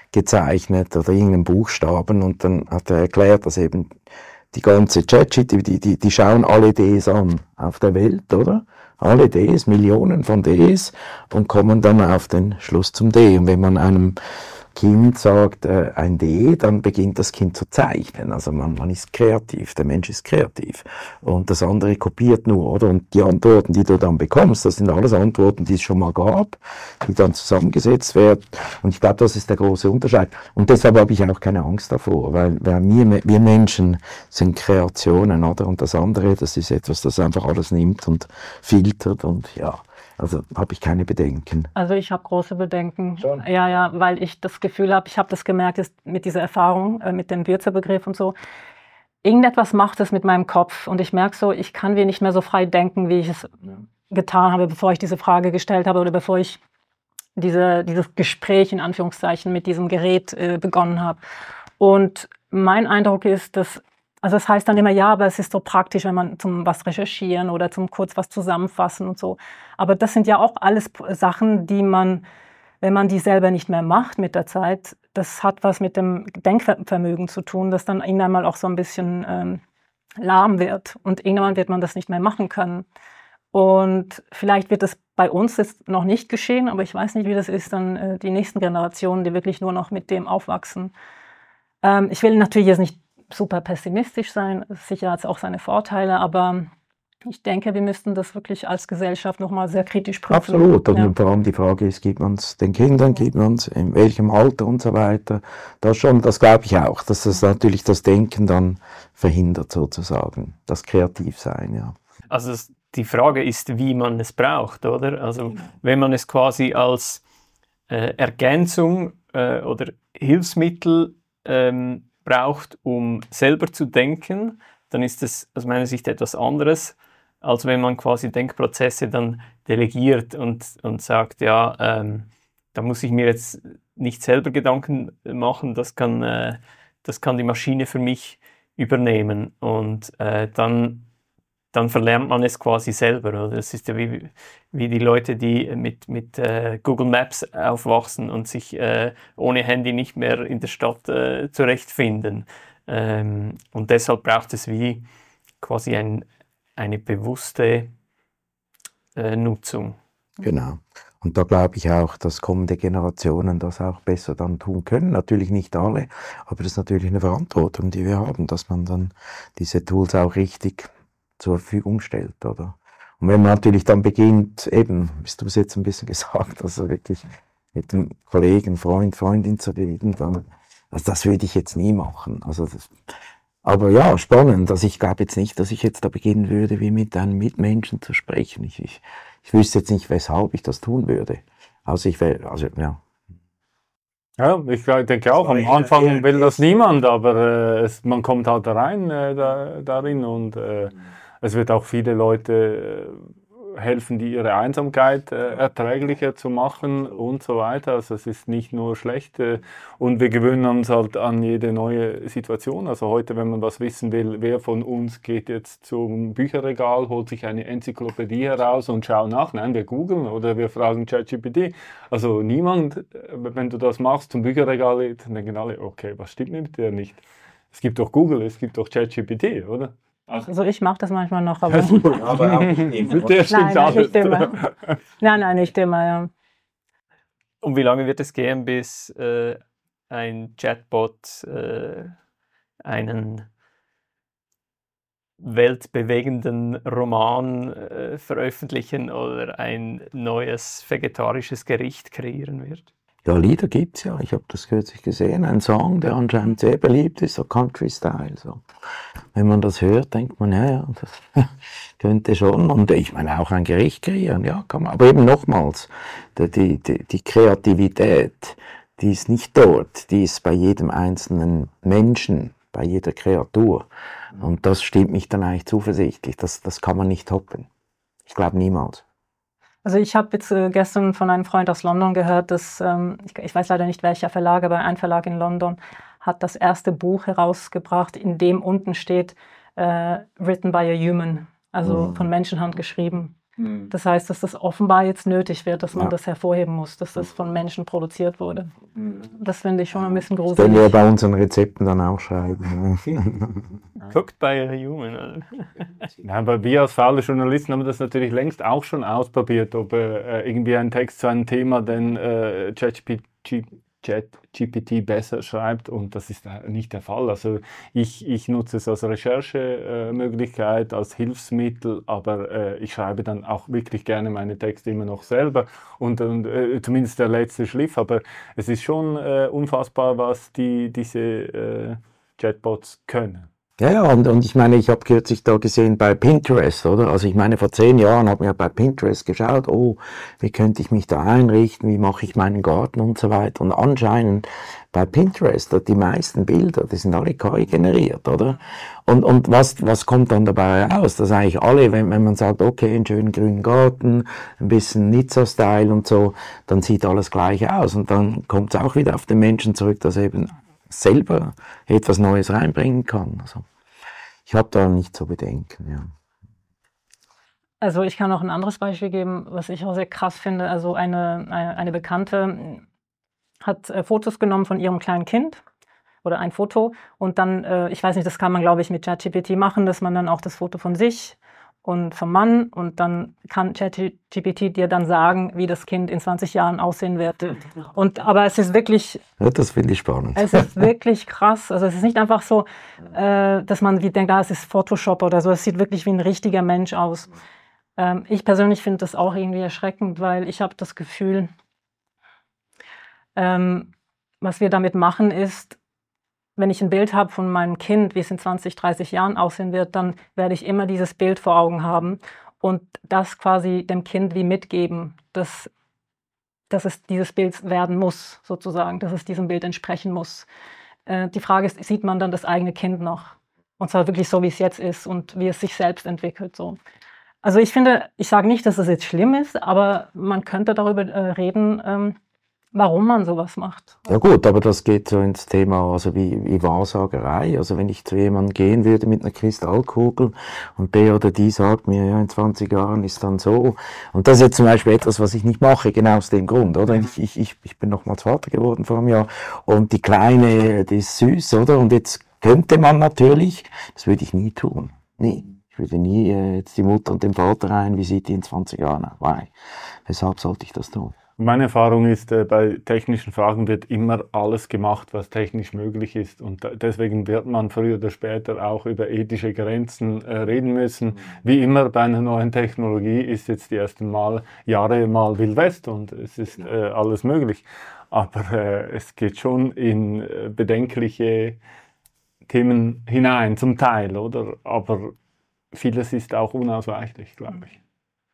Speaker 4: gezeichnet oder irgendeinen Buchstaben und dann hat er erklärt, dass eben die ganze ChatGPT, die, die, die schauen alle Ds an auf der Welt, oder? Alle Ds, Millionen von Ds und kommen dann auf den Schluss zum D. Und wenn man einem Kind sagt äh, ein D, dann beginnt das Kind zu zeichnen. Also man, man ist kreativ, der Mensch ist kreativ. Und das andere kopiert nur, oder? Und die Antworten, die du dann bekommst, das sind alles Antworten, die es schon mal gab, die dann zusammengesetzt werden. Und ich glaube, das ist der große Unterschied. Und deshalb habe ich auch keine Angst davor, weil, weil wir, wir Menschen sind Kreationen, oder? Und das andere, das ist etwas, das einfach alles nimmt und filtert und ja. Also habe ich keine Bedenken.
Speaker 3: Also ich habe große Bedenken.
Speaker 4: Schon?
Speaker 3: Ja, ja, weil ich das Gefühl habe, ich habe das gemerkt ist mit dieser Erfahrung, äh, mit dem Würzebegriff und so. Irgendetwas macht es mit meinem Kopf und ich merke so, ich kann wie nicht mehr so frei denken, wie ich es getan habe, bevor ich diese Frage gestellt habe oder bevor ich diese, dieses Gespräch in Anführungszeichen mit diesem Gerät äh, begonnen habe. Und mein Eindruck ist, dass also es heißt dann immer, ja, aber es ist so praktisch, wenn man zum was recherchieren oder zum kurz was zusammenfassen und so. Aber das sind ja auch alles Sachen, die man, wenn man die selber nicht mehr macht mit der Zeit, das hat was mit dem Denkvermögen zu tun, das dann irgendwann mal auch so ein bisschen ähm, lahm wird. Und irgendwann wird man das nicht mehr machen können. Und vielleicht wird es bei uns jetzt noch nicht geschehen, aber ich weiß nicht, wie das ist, dann äh, die nächsten Generationen, die wirklich nur noch mit dem aufwachsen. Ähm, ich will natürlich jetzt nicht super pessimistisch sein, sicher hat es auch seine Vorteile, aber ich denke, wir müssten das wirklich als Gesellschaft nochmal sehr kritisch prüfen.
Speaker 4: Absolut, und
Speaker 3: ja.
Speaker 4: vor allem die Frage ist, gibt man es den Kindern, gibt man es in welchem Alter und so weiter. Das schon, das glaube ich auch, dass das natürlich das Denken dann verhindert sozusagen, das Kreativsein, ja.
Speaker 2: Also das, die Frage ist, wie man es braucht, oder? Also wenn man es quasi als äh, Ergänzung äh, oder Hilfsmittel ähm, braucht, um selber zu denken, dann ist das aus meiner Sicht etwas anderes, als wenn man quasi Denkprozesse dann delegiert und, und sagt, ja, ähm, da muss ich mir jetzt nicht selber Gedanken machen, das kann, äh, das kann die Maschine für mich übernehmen und äh, dann, dann verlernt man es quasi selber. Oder? Das ist ja wie, wie die Leute, die mit, mit äh, Google Maps aufwachsen und sich äh, ohne Handy nicht mehr in der Stadt äh, zurechtfinden. Ähm, und deshalb braucht es wie quasi ein, eine bewusste äh, Nutzung.
Speaker 4: Genau. Und da glaube ich auch, dass kommende Generationen das auch besser dann tun können. Natürlich nicht alle, aber das ist natürlich eine Verantwortung, die wir haben, dass man dann diese Tools auch richtig zur Verfügung stellt, oder? Und wenn man natürlich dann beginnt, eben, wie du es jetzt ein bisschen gesagt, also wirklich mit dem Kollegen, Freund, Freundin zu reden, dann, also das würde ich jetzt nie machen. Also das, aber ja, spannend. Also ich glaube jetzt nicht, dass ich jetzt da beginnen würde, wie mit einem Mitmenschen zu sprechen. Ich, ich, ich wüsste jetzt nicht, weshalb ich das tun würde. Also ich wäre, also ja.
Speaker 5: Ja, ich denke auch, am Anfang will das niemand, aber äh, es, man kommt halt da rein äh, da, darin und äh, es wird auch viele Leute äh, helfen, die ihre Einsamkeit äh, erträglicher zu machen und so weiter. Also es ist nicht nur schlecht äh, und wir gewöhnen uns halt an jede neue Situation. Also heute, wenn man was wissen will, wer von uns geht jetzt zum Bücherregal, holt sich eine Enzyklopädie heraus und schaut nach. Nein, wir googeln oder wir fragen ChatGPT. Also niemand, wenn du das machst, zum Bücherregal geht, dann denken alle, okay, was stimmt mit dir nicht? Es gibt doch Google, es gibt doch ChatGPT, oder?
Speaker 3: Also ich mache das manchmal noch, aber,
Speaker 4: Aber auch nicht immer.
Speaker 5: Der stimmt
Speaker 3: nein,
Speaker 5: alles.
Speaker 3: nicht immer. Nein, nein, nicht immer, ja.
Speaker 2: Und wie lange wird es gehen, bis äh, ein Chatbot äh, einen weltbewegenden Roman äh, veröffentlichen oder ein neues vegetarisches Gericht kreieren wird?
Speaker 4: Ja, Lieder gibt's ja. Ich habe das kürzlich gesehen. Ein Song, der anscheinend sehr beliebt ist, so Country-Style. So. Wenn man das hört, denkt man, ja, ja, das könnte schon. Und ich meine, auch ein Gericht kreieren, ja, kann man. Aber eben nochmals, die, die, die Kreativität, die ist nicht dort, die ist bei jedem einzelnen Menschen, bei jeder Kreatur. Und das stimmt mich dann eigentlich zuversichtlich. Das, das kann man nicht toppen. Ich glaube niemals.
Speaker 3: Also ich habe jetzt äh, gestern von einem Freund aus London gehört, dass, ähm, ich, ich weiß leider nicht welcher Verlag, aber ein Verlag in London hat das erste Buch herausgebracht, in dem unten steht, äh, written by a human, also
Speaker 4: Mhm.
Speaker 3: von Menschenhand geschrieben. Mhm. Das heißt, dass das offenbar jetzt nötig wird, dass man
Speaker 4: Ja.
Speaker 3: das hervorheben muss, dass das von Menschen produziert wurde. Mhm. Das finde ich schon ein bisschen
Speaker 4: Das können wir
Speaker 3: gruselig.
Speaker 4: bei unseren Rezepten dann auch schreiben.
Speaker 2: Cooked by a human. Ja, aber wir als faule Journalisten haben das natürlich längst auch schon ausprobiert, ob äh, irgendwie ein Text zu einem Thema den äh, ChatGPT besser schreibt, und das ist nicht der Fall. Also ich, ich nutze es als Recherchemöglichkeit, als Hilfsmittel, aber äh, ich schreibe dann auch wirklich gerne meine Texte immer noch selber und, und äh, zumindest der letzte Schliff, aber es ist schon äh, unfassbar, was die, diese äh, Chatbots können.
Speaker 4: Ja, ja, und, und ich meine, ich habe kürzlich da gesehen bei Pinterest, oder? Also ich meine, vor zehn Jahren habe ich ja bei Pinterest geschaut, oh, wie könnte ich mich da einrichten, wie mache ich meinen Garten und so weiter. Und anscheinend bei Pinterest, die meisten Bilder, die sind alle K I generiert, oder? Und, und was, was kommt dann dabei raus? Dass eigentlich alle, wenn, wenn man sagt, okay, einen schönen grünen Garten, ein bisschen Nizza-Style und so, dann sieht alles gleich aus. Und dann kommt es auch wieder auf den Menschen zurück, dass eben selber etwas Neues reinbringen kann. Also ich habe da nicht so Bedenken. Ja.
Speaker 3: Also ich kann noch ein anderes Beispiel geben, was ich auch sehr krass finde. Also eine, eine, eine Bekannte hat äh, Fotos genommen von ihrem kleinen Kind oder ein Foto und dann, äh, ich weiß nicht, das kann man glaube ich mit ChatGPT machen, dass man dann auch das Foto von sich und vom Mann, und dann kann ChatGPT dir dann sagen, wie das Kind in zwanzig Jahren aussehen wird. Und, aber es ist wirklich...
Speaker 4: Ja, das finde ich spannend.
Speaker 3: Es ist wirklich krass. Also es ist nicht einfach so, äh, dass man wie denkt, ah, es ist Photoshop oder so. Es sieht wirklich wie ein richtiger Mensch aus. Ähm, ich persönlich finde das auch irgendwie erschreckend, weil ich habe das Gefühl, ähm, was wir damit machen ist, wenn ich ein Bild habe von meinem Kind, wie es in zwanzig, dreißig Jahren aussehen wird, dann werde ich immer dieses Bild vor Augen haben und das quasi dem Kind wie mitgeben, dass, dass es dieses Bild werden muss, sozusagen, dass es diesem Bild entsprechen muss. Äh, die Frage ist, sieht man dann das eigene Kind noch? Und zwar wirklich so, wie es jetzt ist und wie es sich selbst entwickelt. So. Also ich finde, ich sage nicht, dass es jetzt schlimm ist, aber man könnte darüber äh, reden, ähm, warum man sowas macht.
Speaker 4: Ja gut, aber das geht so ins Thema, also wie, wie Wahrsagerei. Also wenn ich zu jemandem gehen würde mit einer Kristallkugel und der oder die sagt mir, ja, in zwanzig Jahren ist dann so. Und das ist jetzt zum Beispiel etwas, was ich nicht mache, genau aus dem Grund, oder? Ich, ich, ich, ich bin nochmals Vater geworden vor einem Jahr und die Kleine, die ist süß, oder? Und jetzt könnte man natürlich, das würde ich nie tun, nie. Ich würde nie äh, jetzt die Mutter und den Vater rein, wie sieht die in zwanzig Jahren aus? Why? Weshalb sollte ich das tun?
Speaker 2: Meine Erfahrung ist, äh, bei technischen Fragen wird immer alles gemacht, was technisch möglich ist. Und da, deswegen wird man früher oder später auch über ethische Grenzen äh, reden müssen. Mhm. Wie immer bei einer neuen Technologie ist jetzt die ersten Mal, Jahre mal Wild West und es ist äh, alles möglich. Aber äh, es geht schon in äh, bedenkliche Themen hinein, zum Teil, oder? Aber vieles ist auch unausweichlich, glaube ich.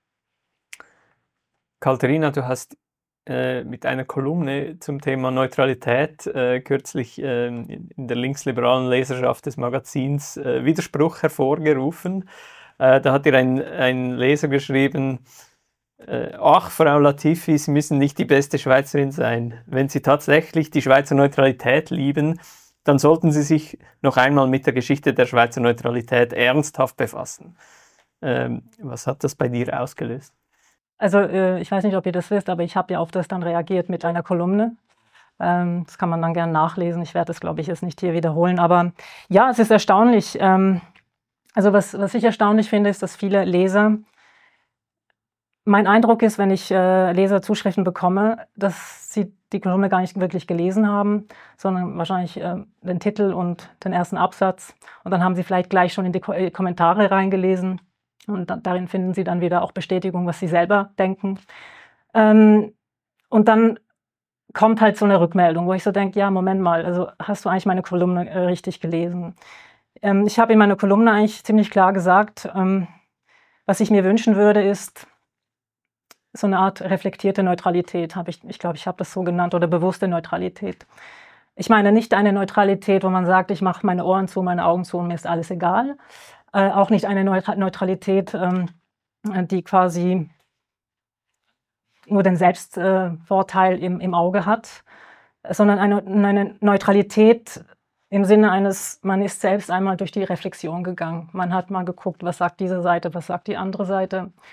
Speaker 6: Katharina, du hast äh, mit einer Kolumne zum Thema Neutralität äh, kürzlich äh, in der linksliberalen Leserschaft des Magazins äh, Widerspruch hervorgerufen. Äh, da hat dir ein, ein Leser geschrieben, äh, ach, Frau Latifi, Sie müssen nicht die beste Schweizerin sein. Wenn Sie tatsächlich die Schweizer Neutralität lieben, dann sollten Sie sich noch einmal mit der Geschichte der Schweizer Neutralität ernsthaft befassen. Ähm, was hat das bei dir ausgelöst?
Speaker 3: Also äh, ich weiß nicht, ob ihr das wisst, aber ich habe ja auf das dann reagiert mit einer Kolumne. Ähm, das kann man dann gerne nachlesen. Ich werde das, glaube ich, jetzt nicht hier wiederholen. Aber ja, es ist erstaunlich. Ähm, also was, was ich erstaunlich finde, ist, dass viele Leser, mein Eindruck ist, wenn ich äh, Leserzuschriften bekomme, dass sie die Kolumne gar nicht wirklich gelesen haben, sondern wahrscheinlich äh, den Titel und den ersten Absatz. Und dann haben sie vielleicht gleich schon in die Ko äh, Kommentare reingelesen. Und da, darin finden sie dann wieder auch Bestätigung, was sie selber denken. Ähm, und dann kommt halt so eine Rückmeldung, wo ich so denke, ja, Moment mal, also hast du eigentlich meine Kolumne äh, richtig gelesen? Ähm, ich habe in meiner Kolumne eigentlich ziemlich klar gesagt, ähm, was ich mir wünschen würde, ist so eine Art reflektierte Neutralität. Hab ich ich glaube, ich habe das so genannt, oder bewusste Neutralität. Ich meine nicht eine Neutralität, wo man sagt, ich mache meine Ohren zu, meine Augen zu und mir ist alles egal. Äh, auch nicht eine Neutralität, ähm, die quasi nur den Selbstvorteil äh, im, im Auge hat, sondern eine, eine Neutralität im Sinne eines, man ist selbst einmal durch die Reflexion gegangen. Man hat mal geguckt, was sagt diese Seite, was sagt die andere Seite.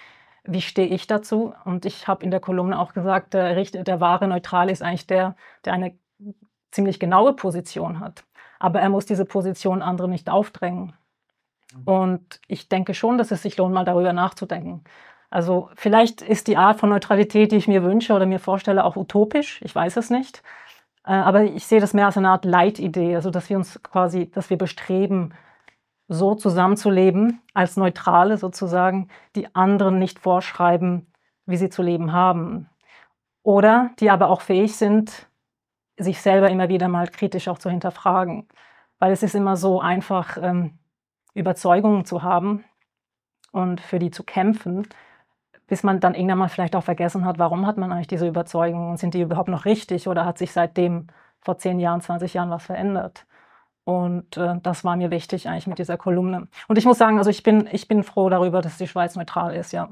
Speaker 3: wie stehe ich dazu? Und ich habe in der Kolumne auch gesagt, der, Richter, der wahre Neutrale ist eigentlich der, der eine ziemlich genaue Position hat. Aber er muss diese Position anderen nicht aufdrängen. Und ich denke schon, dass es sich lohnt, mal darüber nachzudenken. Also vielleicht ist die Art von Neutralität, die ich mir wünsche oder mir vorstelle, auch utopisch. Ich weiß es nicht. Aber ich sehe das mehr als eine Art Leitidee, also dass wir uns quasi, dass wir bestreben, so zusammenzuleben, als Neutrale sozusagen, die anderen nicht vorschreiben, wie sie zu leben haben. Oder die aber auch fähig sind, sich selber immer wieder mal kritisch auch zu hinterfragen. Weil es ist immer so einfach, ähm, Überzeugungen zu haben und für die zu kämpfen, bis man dann irgendwann mal vielleicht auch vergessen hat, warum hat man eigentlich diese Überzeugungen? Sind die überhaupt noch richtig oder hat sich seitdem vor zehn Jahren, zwanzig Jahren was verändert? Und äh, das war mir wichtig eigentlich mit dieser Kolumne. Und ich muss sagen, also ich bin, ich bin froh darüber, dass die Schweiz neutral ist, ja.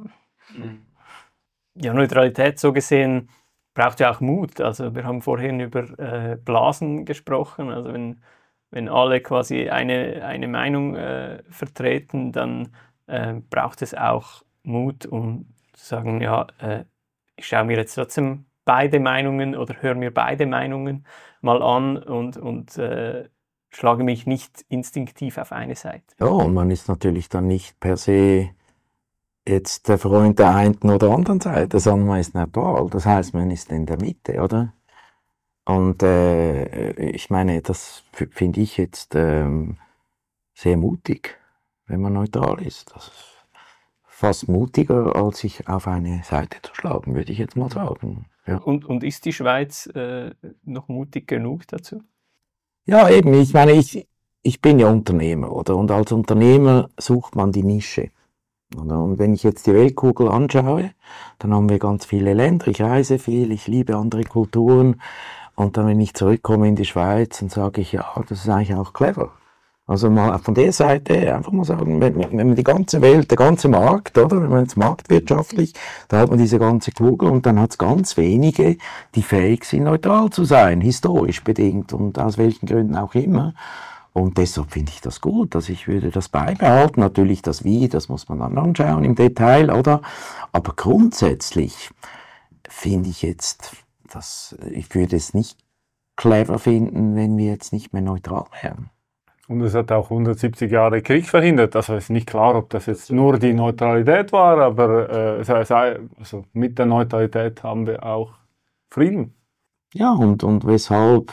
Speaker 6: Ja, Neutralität so gesehen braucht ja auch Mut. Also wir haben vorhin über äh, Blasen gesprochen. Also wenn, wenn alle quasi eine, eine Meinung äh, vertreten, dann äh, braucht es auch Mut, um zu sagen, ja, äh, ich schaue mir jetzt trotzdem beide Meinungen oder höre mir beide Meinungen mal an und, und äh, schlage mich nicht instinktiv auf eine Seite.
Speaker 4: Ja, und man ist natürlich dann nicht per se jetzt der Freund der einen oder anderen Seite, sondern man ist neutral. Das heißt, man ist in der Mitte, oder? Und äh, ich meine, das finde ich jetzt ähm, sehr mutig, wenn man neutral ist. Das ist fast mutiger, als sich auf eine Seite zu schlagen, würde ich jetzt mal sagen. Ja.
Speaker 6: Und, und ist die Schweiz äh, noch mutig genug dazu?
Speaker 4: Ja, eben. Ich meine, ich, ich bin ja Unternehmer, oder? Und als Unternehmer sucht man die Nische. Oder? Und wenn ich jetzt die Weltkugel anschaue, dann haben wir ganz viele Länder. Ich reise viel, ich liebe andere Kulturen. Und dann, wenn ich zurückkomme in die Schweiz, dann sage ich, ja, das ist eigentlich auch clever. Also mal von der Seite einfach mal sagen, wenn, wenn man die ganze Welt, der ganze Markt, oder, wenn man jetzt marktwirtschaftlich, da hat man diese ganze Kugel und dann hat es ganz wenige, die fähig sind, neutral zu sein, historisch bedingt und aus welchen Gründen auch immer. Und deshalb finde ich das gut, also ich würde das beibehalten. Natürlich das Wie, das muss man dann anschauen im Detail, oder? Aber grundsätzlich finde ich jetzt, dass, ich würde es nicht clever finden, wenn wir jetzt nicht mehr neutral wären.
Speaker 5: Und es hat auch hundertsiebzig Jahre Krieg verhindert. Also ist nicht klar, ob das jetzt nur die Neutralität war, aber äh, also mit der Neutralität haben wir auch Frieden.
Speaker 4: Ja, und, und weshalb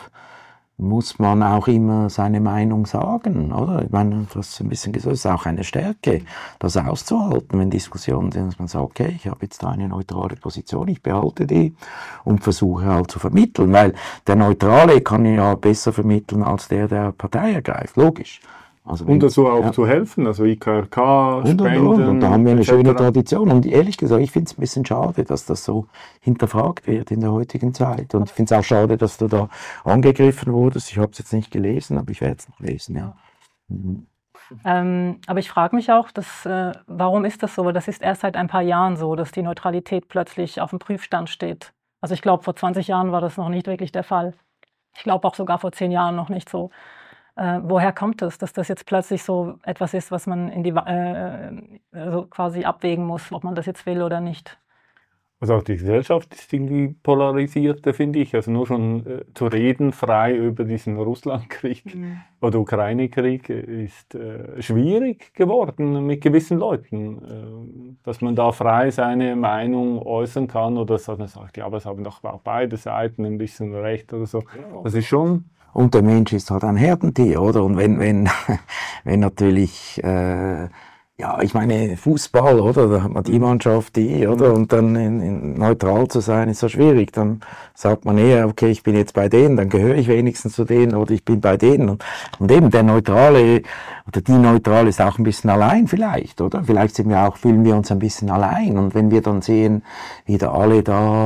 Speaker 4: muss man auch immer seine Meinung sagen, oder? Ich meine, das ist ein bisschen gesagt, ist auch eine Stärke, das auszuhalten, wenn Diskussionen sind, dass man sagt, okay, ich habe jetzt da eine neutrale Position, ich behalte die und versuche halt zu vermitteln, weil der Neutrale kann ja besser vermitteln als der, der Partei ergreift, logisch. Also
Speaker 5: und dazu auch
Speaker 4: ja.
Speaker 5: zu helfen, also I K R K, und, Spenden.
Speaker 4: Und, und, und da haben wir eine
Speaker 5: et cetera
Speaker 4: schöne Tradition. Und ehrlich gesagt, ich finde es ein bisschen schade, dass das so hinterfragt wird in der heutigen Zeit. Und ich finde es auch schade, dass du da angegriffen wurdest. Ich habe es jetzt nicht gelesen, aber ich werde es noch lesen. Ja. Mhm.
Speaker 3: Ähm, aber ich frage mich auch, dass, äh, warum ist das so? Das ist erst seit ein paar Jahren so, dass die Neutralität plötzlich auf dem Prüfstand steht. Also ich glaube, vor zwanzig Jahren war das noch nicht wirklich der Fall. Ich glaube auch sogar vor zehn Jahren noch nicht so. Äh, woher kommt es, dass das jetzt plötzlich so etwas ist, was man in die, äh, also quasi abwägen muss, ob man das jetzt will oder nicht?
Speaker 5: Also auch die Gesellschaft ist irgendwie polarisierte, finde ich. Also nur schon äh, zu reden frei über diesen Russlandkrieg mhm. oder Ukraine-Krieg ist äh, schwierig geworden mit gewissen Leuten. Äh, dass man da frei seine Meinung äußern kann oder dass man sagt, ja, aber es haben doch auch beide Seiten ein bisschen recht oder so. Das ist schon...
Speaker 4: Und der Mensch ist halt ein Herdentier, oder? Und wenn, wenn, wenn natürlich, äh, ja, ich meine, Fußball, oder? Da hat man die Mannschaft, die, oder? Und dann in, in neutral zu sein, ist so schwierig. Dann sagt man eher, okay, ich bin jetzt bei denen, dann gehöre ich wenigstens zu denen, oder ich bin bei denen. Und, und eben der Neutrale, oder die Neutrale ist auch ein bisschen allein vielleicht, oder? Vielleicht sind wir auch, fühlen wir uns ein bisschen allein. Und wenn wir dann sehen, wie da alle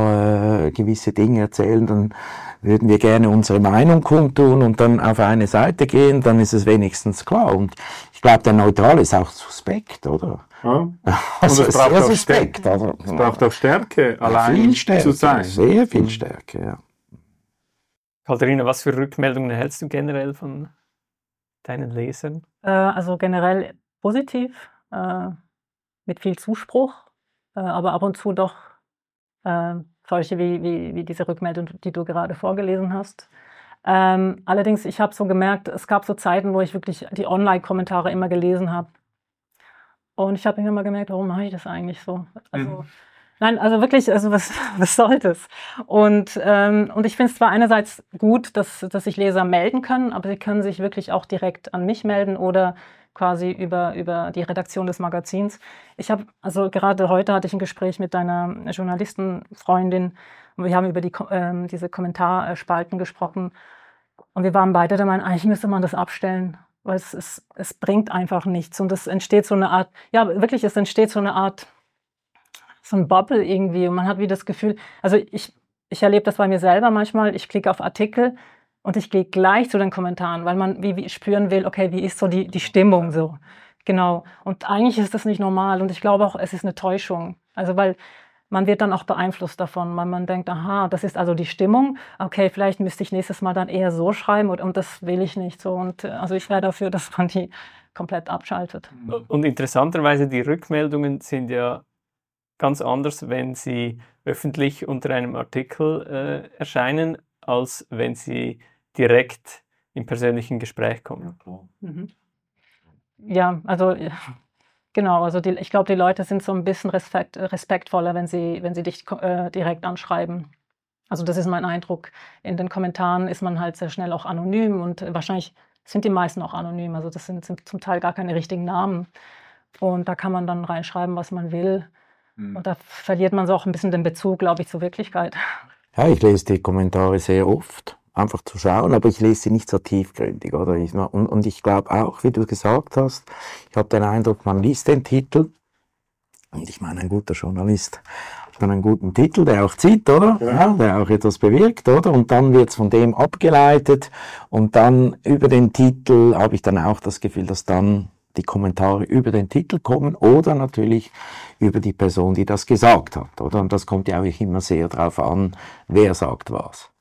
Speaker 4: da äh, gewisse Dinge erzählen, dann würden wir gerne unsere Meinung kundtun und dann auf eine Seite gehen, dann ist es wenigstens klar. Und ich glaube, der Neutrale ist auch suspekt, oder?
Speaker 5: Ja.
Speaker 4: Also
Speaker 5: und es braucht,
Speaker 4: sehr
Speaker 5: auch
Speaker 4: suspekt,
Speaker 5: Stärke,
Speaker 4: also,
Speaker 5: es braucht auch Stärke,
Speaker 4: ja,
Speaker 5: allein
Speaker 4: viel Stärke,
Speaker 5: zu sein.
Speaker 4: Sehr viel Stärke, ja.
Speaker 6: Katharina, was für Rückmeldungen erhältst du generell von deinen Lesern?
Speaker 3: Äh, also generell positiv, äh, mit viel Zuspruch. äh, aber ab und zu doch äh, solche wie, wie, wie diese Rückmeldung, die du gerade vorgelesen hast. Ähm, allerdings, ich habe so gemerkt, es gab so Zeiten, wo ich wirklich die Online-Kommentare immer gelesen habe. Und ich habe mir immer gemerkt, warum mache ich das eigentlich so? Also,
Speaker 5: Mhm.
Speaker 3: nein, also wirklich, also was, was soll das? Und, ähm, und ich finde es zwar einerseits gut, dass, dass sich Leser melden können, aber sie können sich wirklich auch direkt an mich melden oder quasi über, über die Redaktion des Magazins. Ich habe, also gerade heute hatte ich ein Gespräch mit einer Journalistenfreundin und wir haben über die, Ko- ähm, diese Kommentarspalten gesprochen und wir waren beide der Meinung, eigentlich müsste man das abstellen, weil es, es, es bringt einfach nichts und es entsteht so eine Art, ja wirklich, es entsteht so eine Art, so ein Bubble irgendwie und man hat wie das Gefühl, also ich, ich erlebe das bei mir selber manchmal, ich klicke auf Artikel und ich gehe gleich zu den Kommentaren, weil man wie, wie spüren will, okay, wie ist so die, die Stimmung so. Genau. Und eigentlich ist das nicht normal und ich glaube auch, es ist eine Täuschung. Also weil man wird dann auch beeinflusst davon, weil man denkt, aha, das ist also die Stimmung. Okay, vielleicht müsste ich nächstes Mal dann eher so schreiben und, und das will ich nicht so. Und äh, also ich wäre dafür, dass man die komplett abschaltet.
Speaker 6: Und interessanterweise, die Rückmeldungen sind ja ganz anders, wenn sie öffentlich unter einem Artikel äh, erscheinen, als wenn sie direkt im persönlichen Gespräch kommen.
Speaker 3: Mhm. Ja, also ja, genau, also die, ich glaube, die Leute sind so ein bisschen respekt, respektvoller, wenn sie, wenn sie dich äh, direkt anschreiben. Also das ist mein Eindruck. In den Kommentaren ist man halt sehr schnell auch anonym und äh, wahrscheinlich sind die meisten auch anonym. Also das sind, sind zum Teil gar keine richtigen Namen. Und da kann man dann reinschreiben, was man will. Und da verliert man so auch ein bisschen den Bezug, glaube ich, zur Wirklichkeit.
Speaker 4: Ja, ich lese die Kommentare sehr oft, einfach zu schauen, aber ich lese sie nicht so tiefgründig, oder? Ich, und, und ich glaube auch, wie du gesagt hast, ich habe den Eindruck, man liest den Titel, und ich meine, ein guter Journalist hat dann einen guten Titel, der auch zieht, oder? Ja, der auch etwas bewirkt, oder? Und dann wird's von dem abgeleitet, und dann über den Titel habe ich dann auch das Gefühl, dass dann die Kommentare über den Titel kommen oder natürlich über die Person, die das gesagt hat, oder? Und das kommt ja auch immer sehr darauf an, wer sagt was.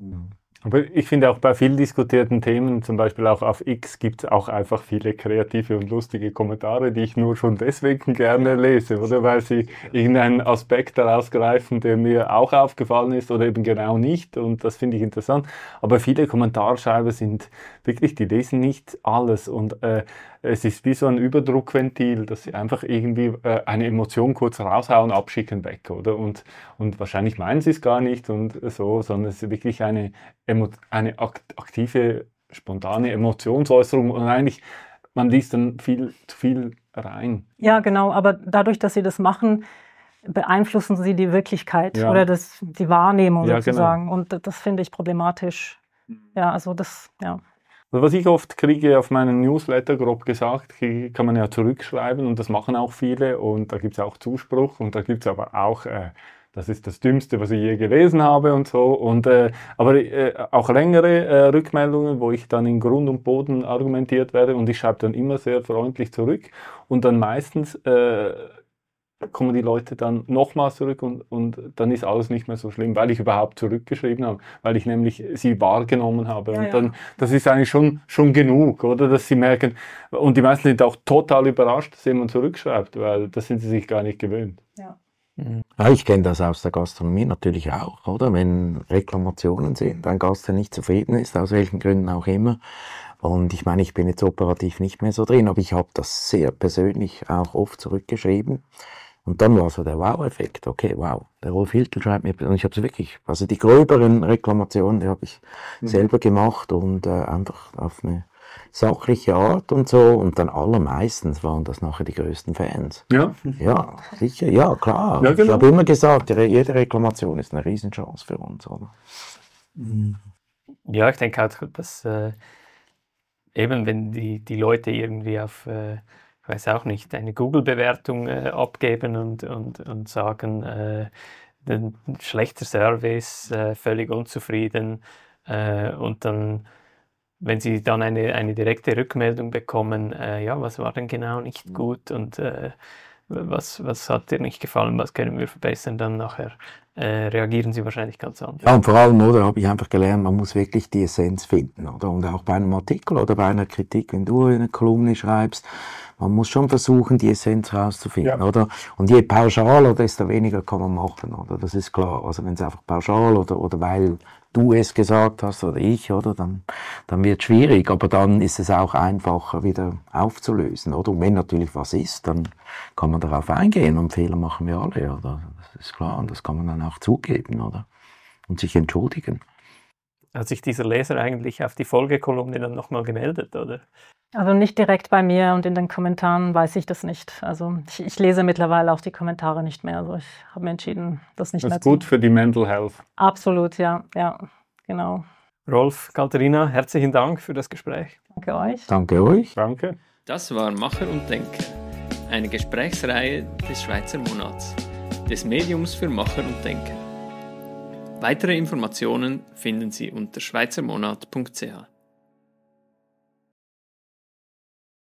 Speaker 5: Aber ich finde auch bei viel diskutierten Themen, zum Beispiel auch auf X, gibt es auch einfach viele kreative und lustige Kommentare, die ich nur schon deswegen gerne lese, oder weil sie irgendeinen Aspekt daraus greifen, der mir auch aufgefallen ist oder eben genau nicht, und das finde ich interessant. Aber viele Kommentarschreiber sind wirklich, die lesen nicht alles, und äh, es ist wie so ein Überdruckventil, dass sie einfach irgendwie äh, eine Emotion kurz raushauen, abschicken, weg, oder? Und, und wahrscheinlich meinen sie es gar nicht und so, sondern es ist wirklich eine, emo eine aktive, spontane Emotionsäußerung, und eigentlich, man liest dann viel zu viel rein.
Speaker 3: Ja, genau, aber dadurch, dass sie das machen, beeinflussen sie die Wirklichkeit
Speaker 5: Ja.
Speaker 3: oder das, die Wahrnehmung
Speaker 5: Ja,
Speaker 3: sozusagen. Und das, das finde ich problematisch. Ja, also das, ja.
Speaker 5: Also was ich oft kriege auf meinen Newsletter, grob gesagt, kann man ja zurückschreiben, und das machen auch viele, und da gibt es auch Zuspruch, und da gibt es aber auch, äh, das ist das Dümmste, was ich je gelesen habe und so, und, äh, aber äh, auch längere äh, Rückmeldungen, wo ich dann in Grund und Boden argumentiert werde, und ich schreibe dann immer sehr freundlich zurück, und dann meistens äh, kommen die Leute dann nochmals zurück, und, und dann ist alles nicht mehr so schlimm, weil ich überhaupt zurückgeschrieben habe, weil ich nämlich sie wahrgenommen habe.
Speaker 3: Ja,
Speaker 5: und
Speaker 3: ja.
Speaker 5: dann, das ist eigentlich schon, schon genug, oder? Dass sie merken, und die meisten sind auch total überrascht, dass jemand zurückschreibt, weil das sind sie sich gar nicht gewöhnt.
Speaker 3: Ja.
Speaker 4: Ja, ich kenne das aus der Gastronomie natürlich auch, oder? Wenn Reklamationen sind, ein Gast, der nicht zufrieden ist, aus welchen Gründen auch immer. Und ich meine, ich bin jetzt operativ nicht mehr so drin, aber ich habe das sehr persönlich auch oft zurückgeschrieben. Und dann war so der Wow-Effekt. Okay, wow, der Rolf Hiltel schreibt mir, und ich habe es wirklich, also die gröberen Reklamationen, die habe ich mhm. selber gemacht, und äh, einfach auf eine sachliche Art und so, und dann allermeistens waren das nachher die größten Fans.
Speaker 5: Ja.
Speaker 4: Ja, sicher, ja, klar.
Speaker 5: Ja, genau.
Speaker 4: Ich habe immer gesagt, jede Reklamation ist eine Riesenchance für uns, oder?
Speaker 6: Ja, ich denke auch, dass äh, eben wenn die, die Leute irgendwie auf, äh, ich weiß auch nicht, eine Google-Bewertung äh, abgeben und, und, und sagen, äh, ein schlechter Service, äh, völlig unzufrieden, äh, und dann, wenn sie dann eine, eine direkte Rückmeldung bekommen, äh, ja, was war denn genau nicht gut, und äh, Was, was hat dir nicht gefallen, was können wir verbessern, dann nachher äh, reagieren sie wahrscheinlich ganz anders.
Speaker 4: Ja, und vor allem, oder, habe ich einfach gelernt, man muss wirklich die Essenz finden, oder? Und auch bei einem Artikel oder bei einer Kritik, wenn du eine Kolumne schreibst, man muss schon versuchen, die Essenz rauszufinden, ja. Oder? Und je pauschaler, desto weniger kann man machen, oder? Das ist klar. Also wenn es einfach pauschal oder, oder weil du es gesagt hast oder ich, oder? Dann, dann wird es schwierig, aber dann ist es auch einfacher wieder aufzulösen, oder? Und wenn natürlich was ist, dann kann man darauf eingehen und Fehler machen wir alle, oder? Das ist klar und das kann man dann auch zugeben, oder? Und sich entschuldigen.
Speaker 6: Hat sich dieser Leser eigentlich auf die Folgekolumne dann nochmal gemeldet, oder?
Speaker 3: Also nicht direkt bei mir und in den Kommentaren weiß ich das nicht. Also ich, ich lese mittlerweile auch die Kommentare nicht mehr. Also ich habe mir entschieden, das nicht
Speaker 5: das
Speaker 3: mehr
Speaker 5: zu tun. Das ist gut
Speaker 3: zu
Speaker 5: für die Mental Health.
Speaker 3: Absolut, ja, ja, genau.
Speaker 6: Rolf, Katharina, herzlichen Dank für das Gespräch.
Speaker 3: Danke euch.
Speaker 4: Danke euch.
Speaker 5: Danke.
Speaker 1: Das war Macher und Denker, eine Gesprächsreihe des Schweizer Monats, des Mediums für Macher und Denker. Weitere Informationen finden Sie unter schweizermonat punkt c h.